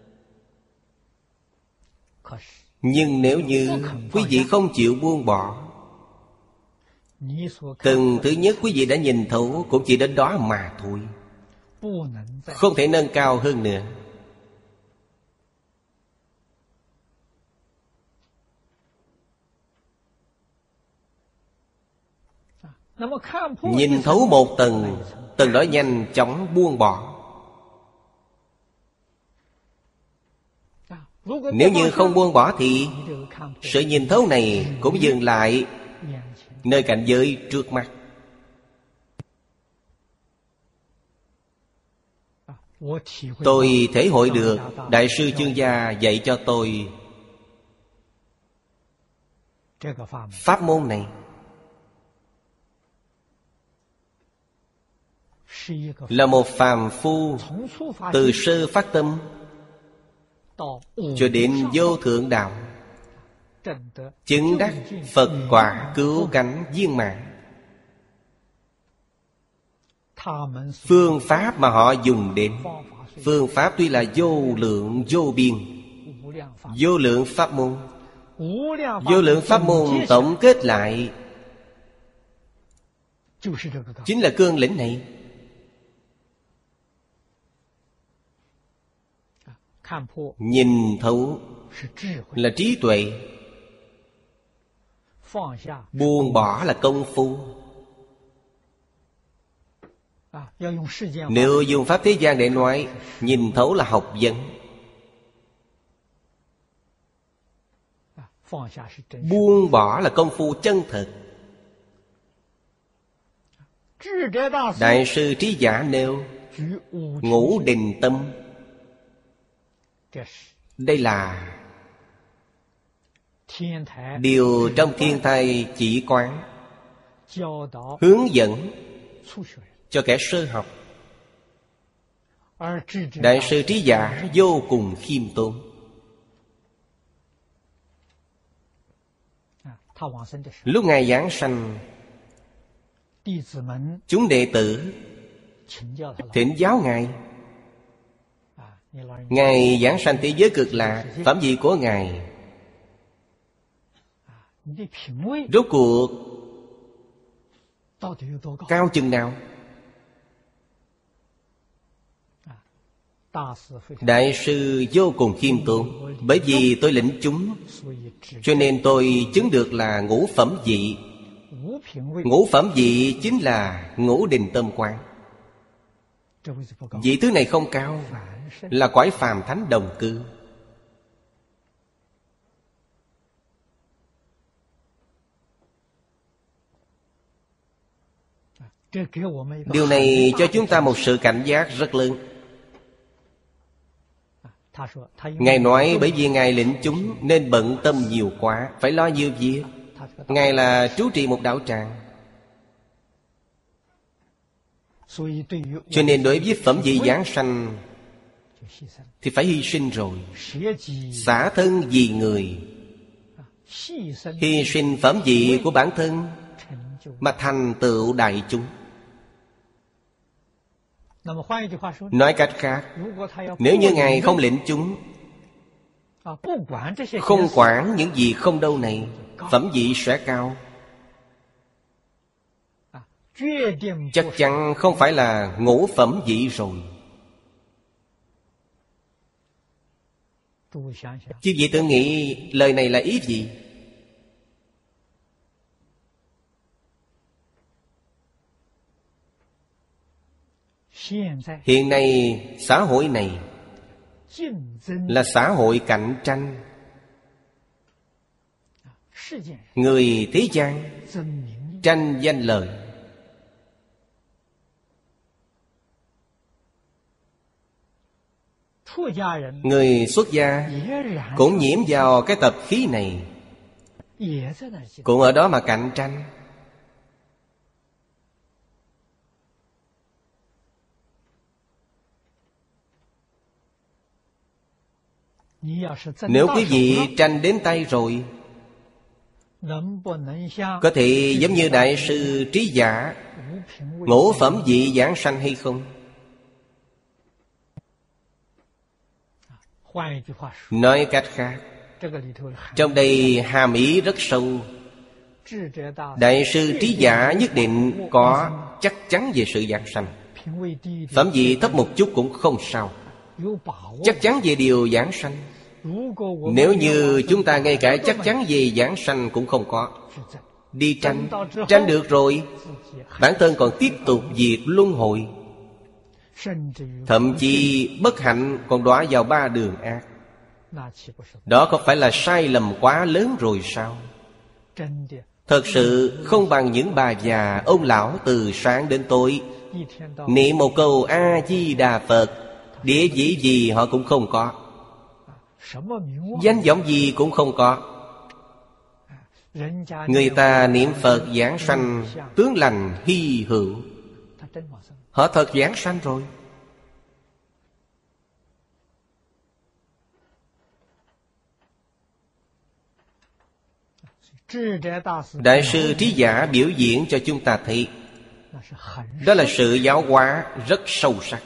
Nhưng nếu như quý vị không chịu buông bỏ, tầng thứ nhất quý vị đã nhìn thấu cũng chỉ đến đó mà thôi, không thể nâng cao hơn nữa. Nhìn thấu một tầng, tầng đó nhanh chóng buông bỏ. Nếu như không buông bỏ thì sự nhìn thấu này cũng dừng lại nơi cảnh giới trước mắt. Tôi thể hội được Đại sư Chương Gia dạy cho tôi pháp môn này là một phàm phu từ sơ phát tâm cho đến vô thượng đạo, chứng đắc Phật quả cứu cánh viên mãn. Phương pháp mà họ dùng đến, phương pháp tuy là vô lượng vô biên, vô lượng pháp môn. Vô lượng pháp môn tổng kết lại chính là cương lĩnh này. Nhìn thấu là trí tuệ, buông bỏ là công phu. Nếu dùng pháp thế gian để nói, nhìn thấu là học vấn, buông bỏ là công phu chân thật. Đại sư Trí Giả nêu ngũ định tâm. Đây là điều trong thiên thai chỉ quán, hướng dẫn cho kẻ sơ học. Đại sư Trí Giả vô cùng khiêm tốn. Lúc Ngài giảng sanh, chúng đệ tử thỉnh giáo Ngài. Ngài giảng sanh thế giới cực lạc, phẩm vị của Ngài rốt cuộc cao chừng nào? Đại sư vô cùng khiêm tốn. Bởi vì tôi lĩnh chúng, cho nên tôi chứng được là ngũ phẩm vị. Ngũ phẩm vị chính là ngũ định tâm quán. Vị thứ này không cao, là cõi phàm thánh đồng cư. Điều này cho chúng ta một sự cảnh giác rất lớn. Ngài nói bởi vì Ngài lĩnh chúng nên bận tâm nhiều quá, phải lo nhiều việc. Ngài là trú trì một đạo tràng, cho nên đối với phẩm vị giảng sanh thì phải hy sinh rồi. Xả thân vì người, hy sinh phẩm vị của bản thân mà thành tựu đại chúng. Nói cách khác, nếu như Ngài không lệnh chúng, không quản những gì không đâu này, phẩm vị sẽ cao. Chắc chắn không phải là ngũ phẩm vị rồi. Chứ vị tự nghĩ lời này là ý gì? Hiện nay xã hội này là xã hội cạnh tranh. Người thế gian tranh danh lợi, người xuất gia cũng nhiễm vào cái tập khí này, cũng ở đó mà cạnh tranh. Nếu quý vị tranh đến tay rồi, có thể giống như Đại sư Trí Giả, ngũ phẩm vị giảng sanh hay không? Nói cách khác, trong đây hàm ý rất sâu. Đại sư Trí Giả nhất định có chắc chắn về sự giảng sanh. Phẩm vị thấp một chút cũng không sao, chắc chắn về điều giảng sanh. Nếu như chúng ta ngay cả chắc chắn về giảng sanh cũng không có, đi tranh, tranh được rồi, bản thân còn tiếp tục việc luân hồi, thậm chí bất hạnh còn đọa vào ba đường ác. Đó có phải là sai lầm quá lớn rồi sao? Thật sự không bằng những bà già ông lão từ sáng đến tối niệm một câu A-di-đà Phật, địa vị gì họ cũng không có, danh vọng gì cũng không có. Người ta niệm Phật giảng sanh, tướng lành hy hữu, họ thật giảng sanh rồi. Đại sư Trí Giả biểu diễn cho chúng ta thấy, đó là sự giáo hóa rất sâu sắc.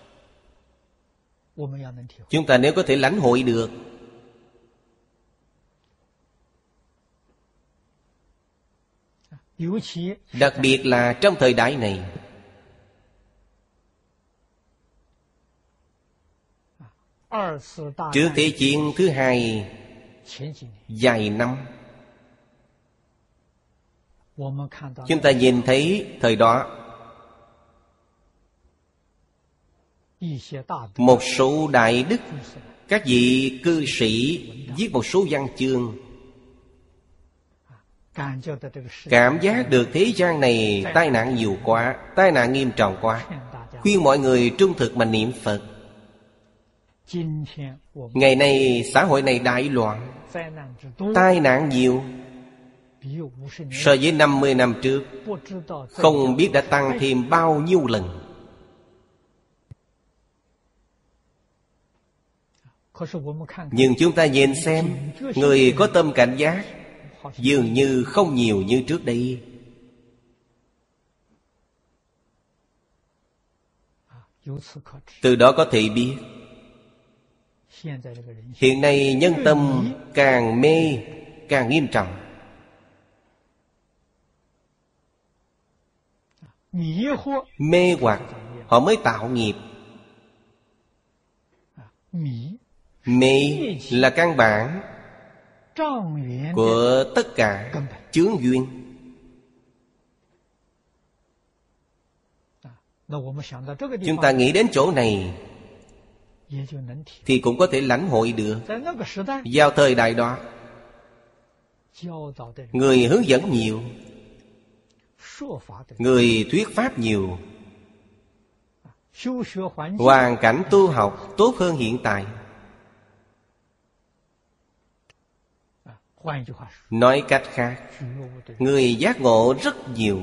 Chúng ta nếu có thể lãnh hội được, đặc biệt là trong thời đại này, trước Thế chiến thứ hai vài năm, chúng ta nhìn thấy thời đó một số đại đức, các vị cư sĩ viết một số văn chương, cảm giác được thế gian này tai nạn nhiều quá, tai nạn nghiêm trọng quá, khuyên mọi người trung thực mà niệm Phật. Ngày nay xã hội này đại loạn, tai nạn nhiều, so với năm mươi năm trước không biết đã tăng thêm bao nhiêu lần. Nhưng chúng ta nhìn xem, người có tâm cảnh giác dường như không nhiều như trước đây. Từ đó có thể biết, hiện nay nhân tâm càng mê càng nghiêm trọng. Mê hoặc họ mới tạo nghiệp. Mê là căn bản của tất cả chướng duyên. Chúng ta nghĩ đến chỗ này thì cũng có thể lãnh hội được. Vào thời đại đó, người hướng dẫn nhiều, người thuyết pháp nhiều, hoàn cảnh tu học tốt hơn hiện tại. Nói cách khác, người giác ngộ rất nhiều.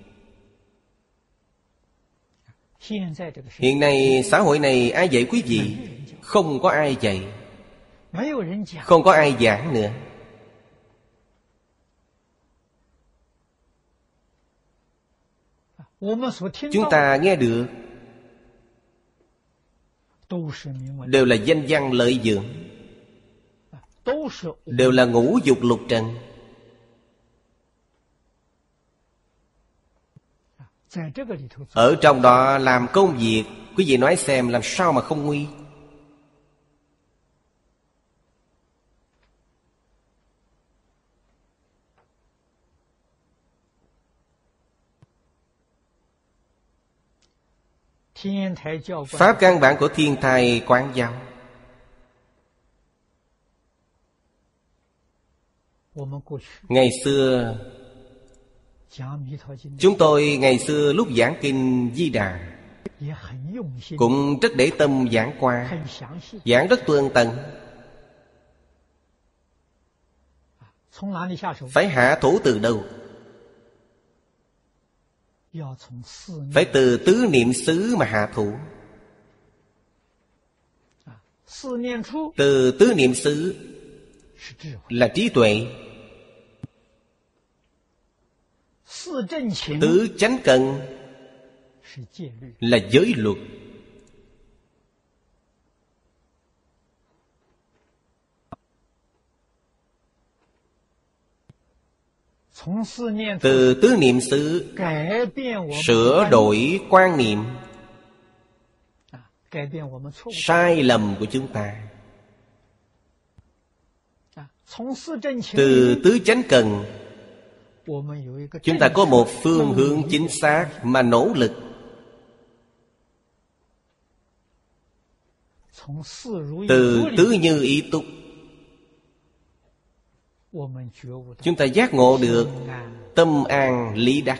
Hiện nay xã hội này ai dạy quý vị? Không có ai dạy, không có ai giảng nữa. Chúng ta nghe được đều là danh văn lợi dưỡng, đều là ngũ dục lục trần. Ở trong đó làm công việc, quý vị nói xem làm sao mà không nguy. Pháp căn bản của Thiên台Quán Giáo, ngày xưa chúng tôi ngày xưa lúc giảng kinh Di Đà cũng rất để tâm giảng qua, giảng rất tường tận. Phải hạ thủ từ đâu? Phải từ tứ niệm xứ mà hạ thủ. Từ tứ niệm xứ là trí tuệ. Tứ chánh cần là giới luật. Từ tứ niệm xứ sửa đổi quan niệm sai lầm của chúng ta. Từ tứ chánh cần chúng ta có một phương hướng chính xác mà nỗ lực. Từ tứ như ý túc chúng ta giác ngộ được tâm an lý đắc.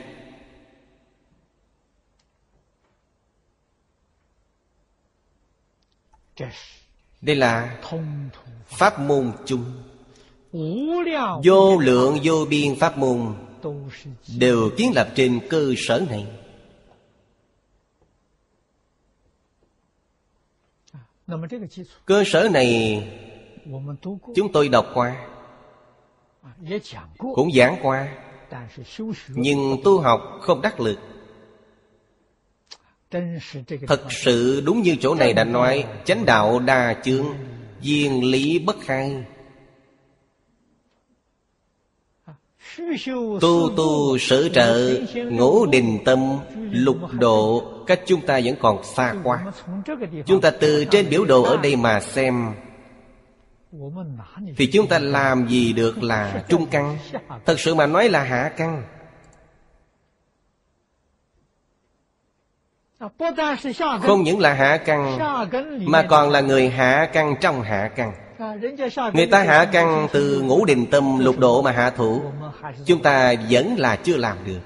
Đây là pháp môn chung. Vô lượng vô biên pháp môn đều kiến lập trên cơ sở này. Cơ sở này chúng tôi đọc qua, cũng giảng qua, nhưng tu học không đắc lực. Thật sự đúng như chỗ này đã nói, chánh đạo đa chướng, viên lý bất khai. Tu tu sở trợ, ngũ đình tâm, lục độ, cách chúng ta vẫn còn xa quá. Chúng ta từ trên biểu đồ ở đây mà xem, thì chúng ta làm gì được là trung căn. Thật sự mà nói là hạ căn. Không những là hạ căn, mà còn là người hạ căn trong hạ căn. Người ta hạ căn từ ngũ đình tâm lục độ mà hạ thủ, chúng ta vẫn là chưa làm được.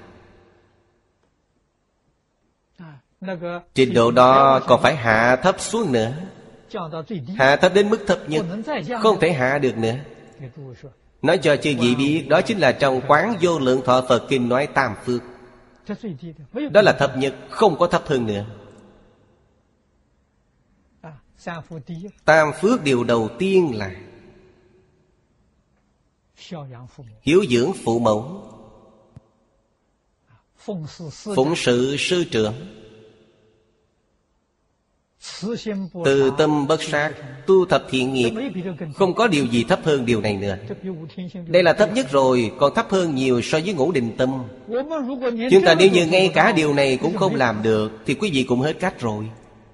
Trình độ đó còn phải hạ thấp xuống nữa. Hạ thấp đến mức thấp nhất, không thể hạ được nữa. Nói cho chư vị biết, đó chính là trong Quán Vô Lượng Thọ Phật Kinh nói tam phước. Đó là thấp nhất, không có thấp hơn nữa. Tam phước điều đầu tiên là hiếu dưỡng phụ mẫu, phụng sự sư trưởng, từ tâm bất sát, tu thập thiện nghiệp. Không có điều gì thấp hơn điều này nữa. Đây là thấp nhất rồi, còn thấp hơn nhiều so với ngũ đình tâm. Chúng ta nếu như ngay cả điều này cũng không làm được, thì quý vị cũng hết cách rồi.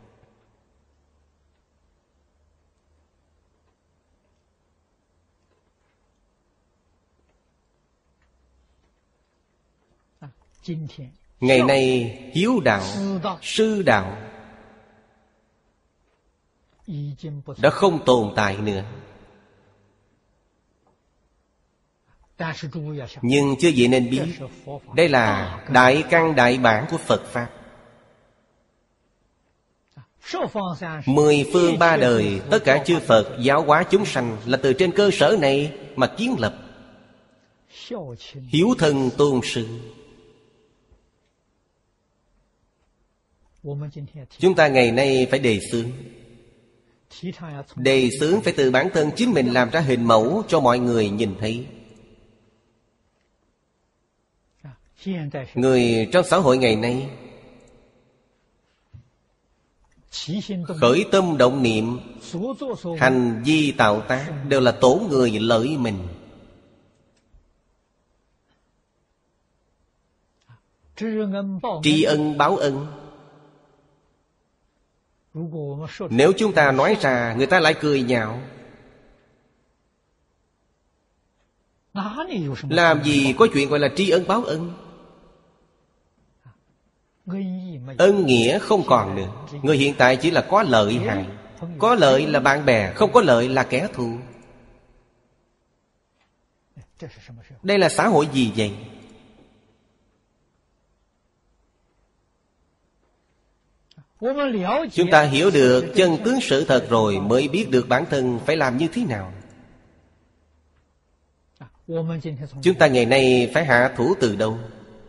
Ngày nay hiếu đạo, sư đạo đã không tồn tại nữa. Nhưng chưa vậy nên biết, đây là đại căn đại bản của Phật Pháp. Mười phương ba đời, tất cả chư Phật giáo hóa chúng sanh là từ trên cơ sở này mà kiến lập. Hiếu thân tôn sư. Chúng ta ngày nay phải đề xướng. Đề xướng phải từ bản thân chính mình làm ra hình mẫu cho mọi người nhìn thấy. Người trong xã hội ngày nay khởi tâm động niệm, hành vi tạo tác đều là tổn người lợi mình. Tri ân báo ân. Nếu chúng ta nói ra, người ta lại cười nhạo. Làm gì có chuyện gọi là tri ân báo ân? Ân nghĩa không còn nữa. Người hiện tại chỉ là có lợi hại. Có lợi là bạn bè, không có lợi là kẻ thù. Đây là xã hội gì vậy? Chúng ta hiểu được chân tướng sự thật rồi mới biết được bản thân phải làm như thế nào. Chúng ta ngày nay phải hạ thủ từ đâu?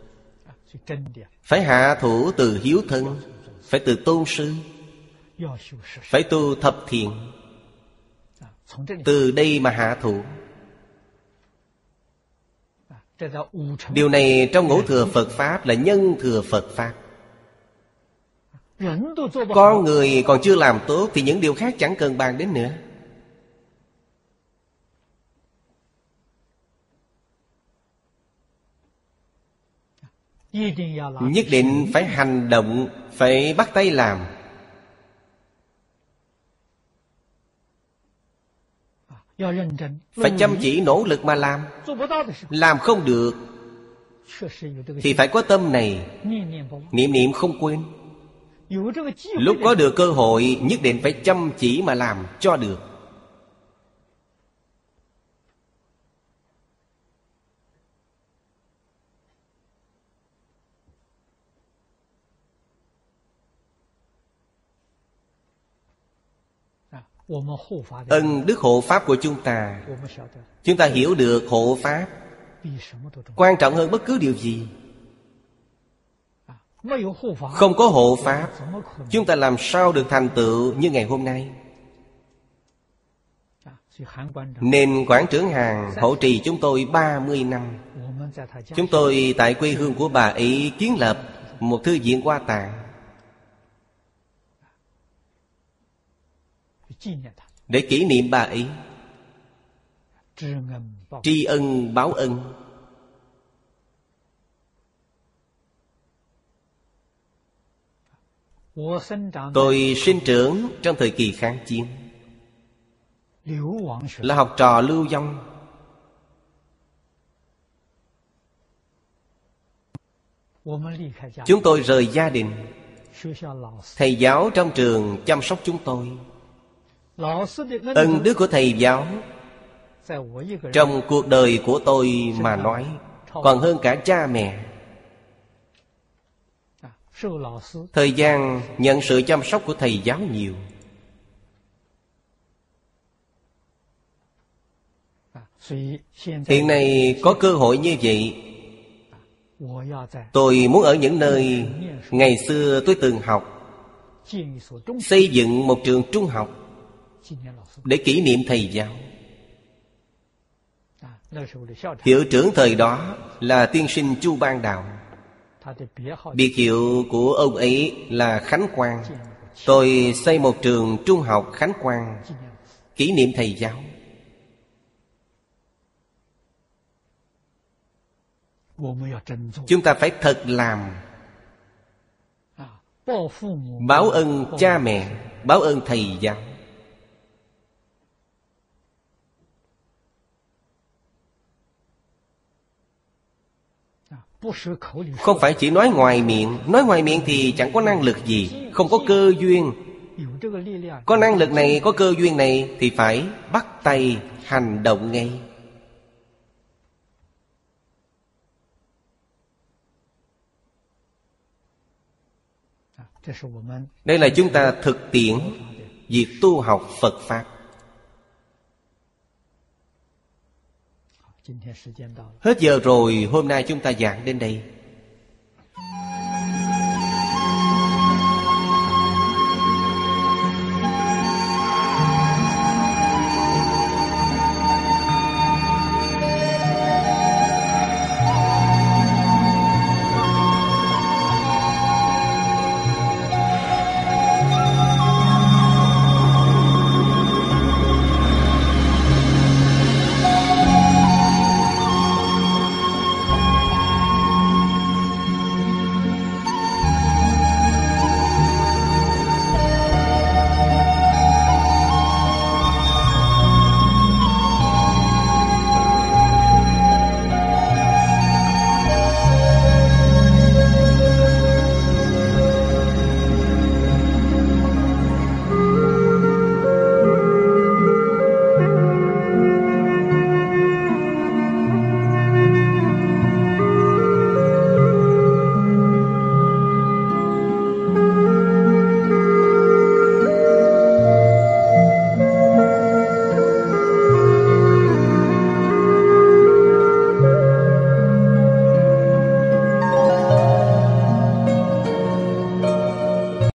Phải hạ thủ từ hiếu thân, phải từ tôn sư, phải tu thập thiện. Từ đây mà hạ thủ. Điều này trong ngũ thừa Phật Pháp là nhân thừa Phật Pháp. Con người còn chưa làm tốt thì những điều khác chẳng cần bàn đến nữa. Nhất định phải hành động, phải bắt tay làm. Phải chăm chỉ nỗ lực mà làm. Làm không được thì phải có tâm này, niệm niệm không quên. Lúc có được cơ hội nhất định phải chăm chỉ mà làm cho được. Ân đức hộ pháp của chúng ta, chúng ta hiểu được hộ pháp quan trọng hơn bất cứ điều gì. Không có hộ pháp, chúng ta làm sao được thành tựu như ngày hôm nay. Nên Quán trưởng Hàn hộ trì chúng tôi ba mươi năm. Chúng tôi tại quê hương của bà ấy kiến lập một thư viện Hoa Tạng để kỷ niệm bà ấy. Tri ân báo ân. Tôi sinh trưởng trong thời kỳ kháng chiến, là học trò Lưu Vong. Chúng tôi rời gia đình. Thầy giáo trong trường chăm sóc chúng tôi. Ân đức của thầy giáo trong cuộc đời của tôi mà nói còn hơn cả cha mẹ. Thời gian nhận sự chăm sóc của thầy giáo nhiều. Hiện nay có cơ hội như vậy, tôi muốn ở những nơi ngày xưa tôi từng học, xây dựng một trường trung học để kỷ niệm thầy giáo. Hiệu trưởng thời đó là tiên sinh Chu Ban Đạo. Biệt hiệu của ông ấy là Khánh Quang. Tôi xây một trường trung học Khánh Quang kỷ niệm thầy giáo. Chúng ta phải thật làm, báo ơn cha mẹ, báo ơn thầy giáo. Không phải chỉ nói ngoài miệng. Nói ngoài miệng thì chẳng có năng lực gì, không có cơ duyên. Có năng lực này, có cơ duyên này thì phải bắt tay hành động ngay. Đây là chúng ta thực tiễn việc tu học Phật Pháp. Hết giờ rồi, hôm nay chúng ta giảng đến đây.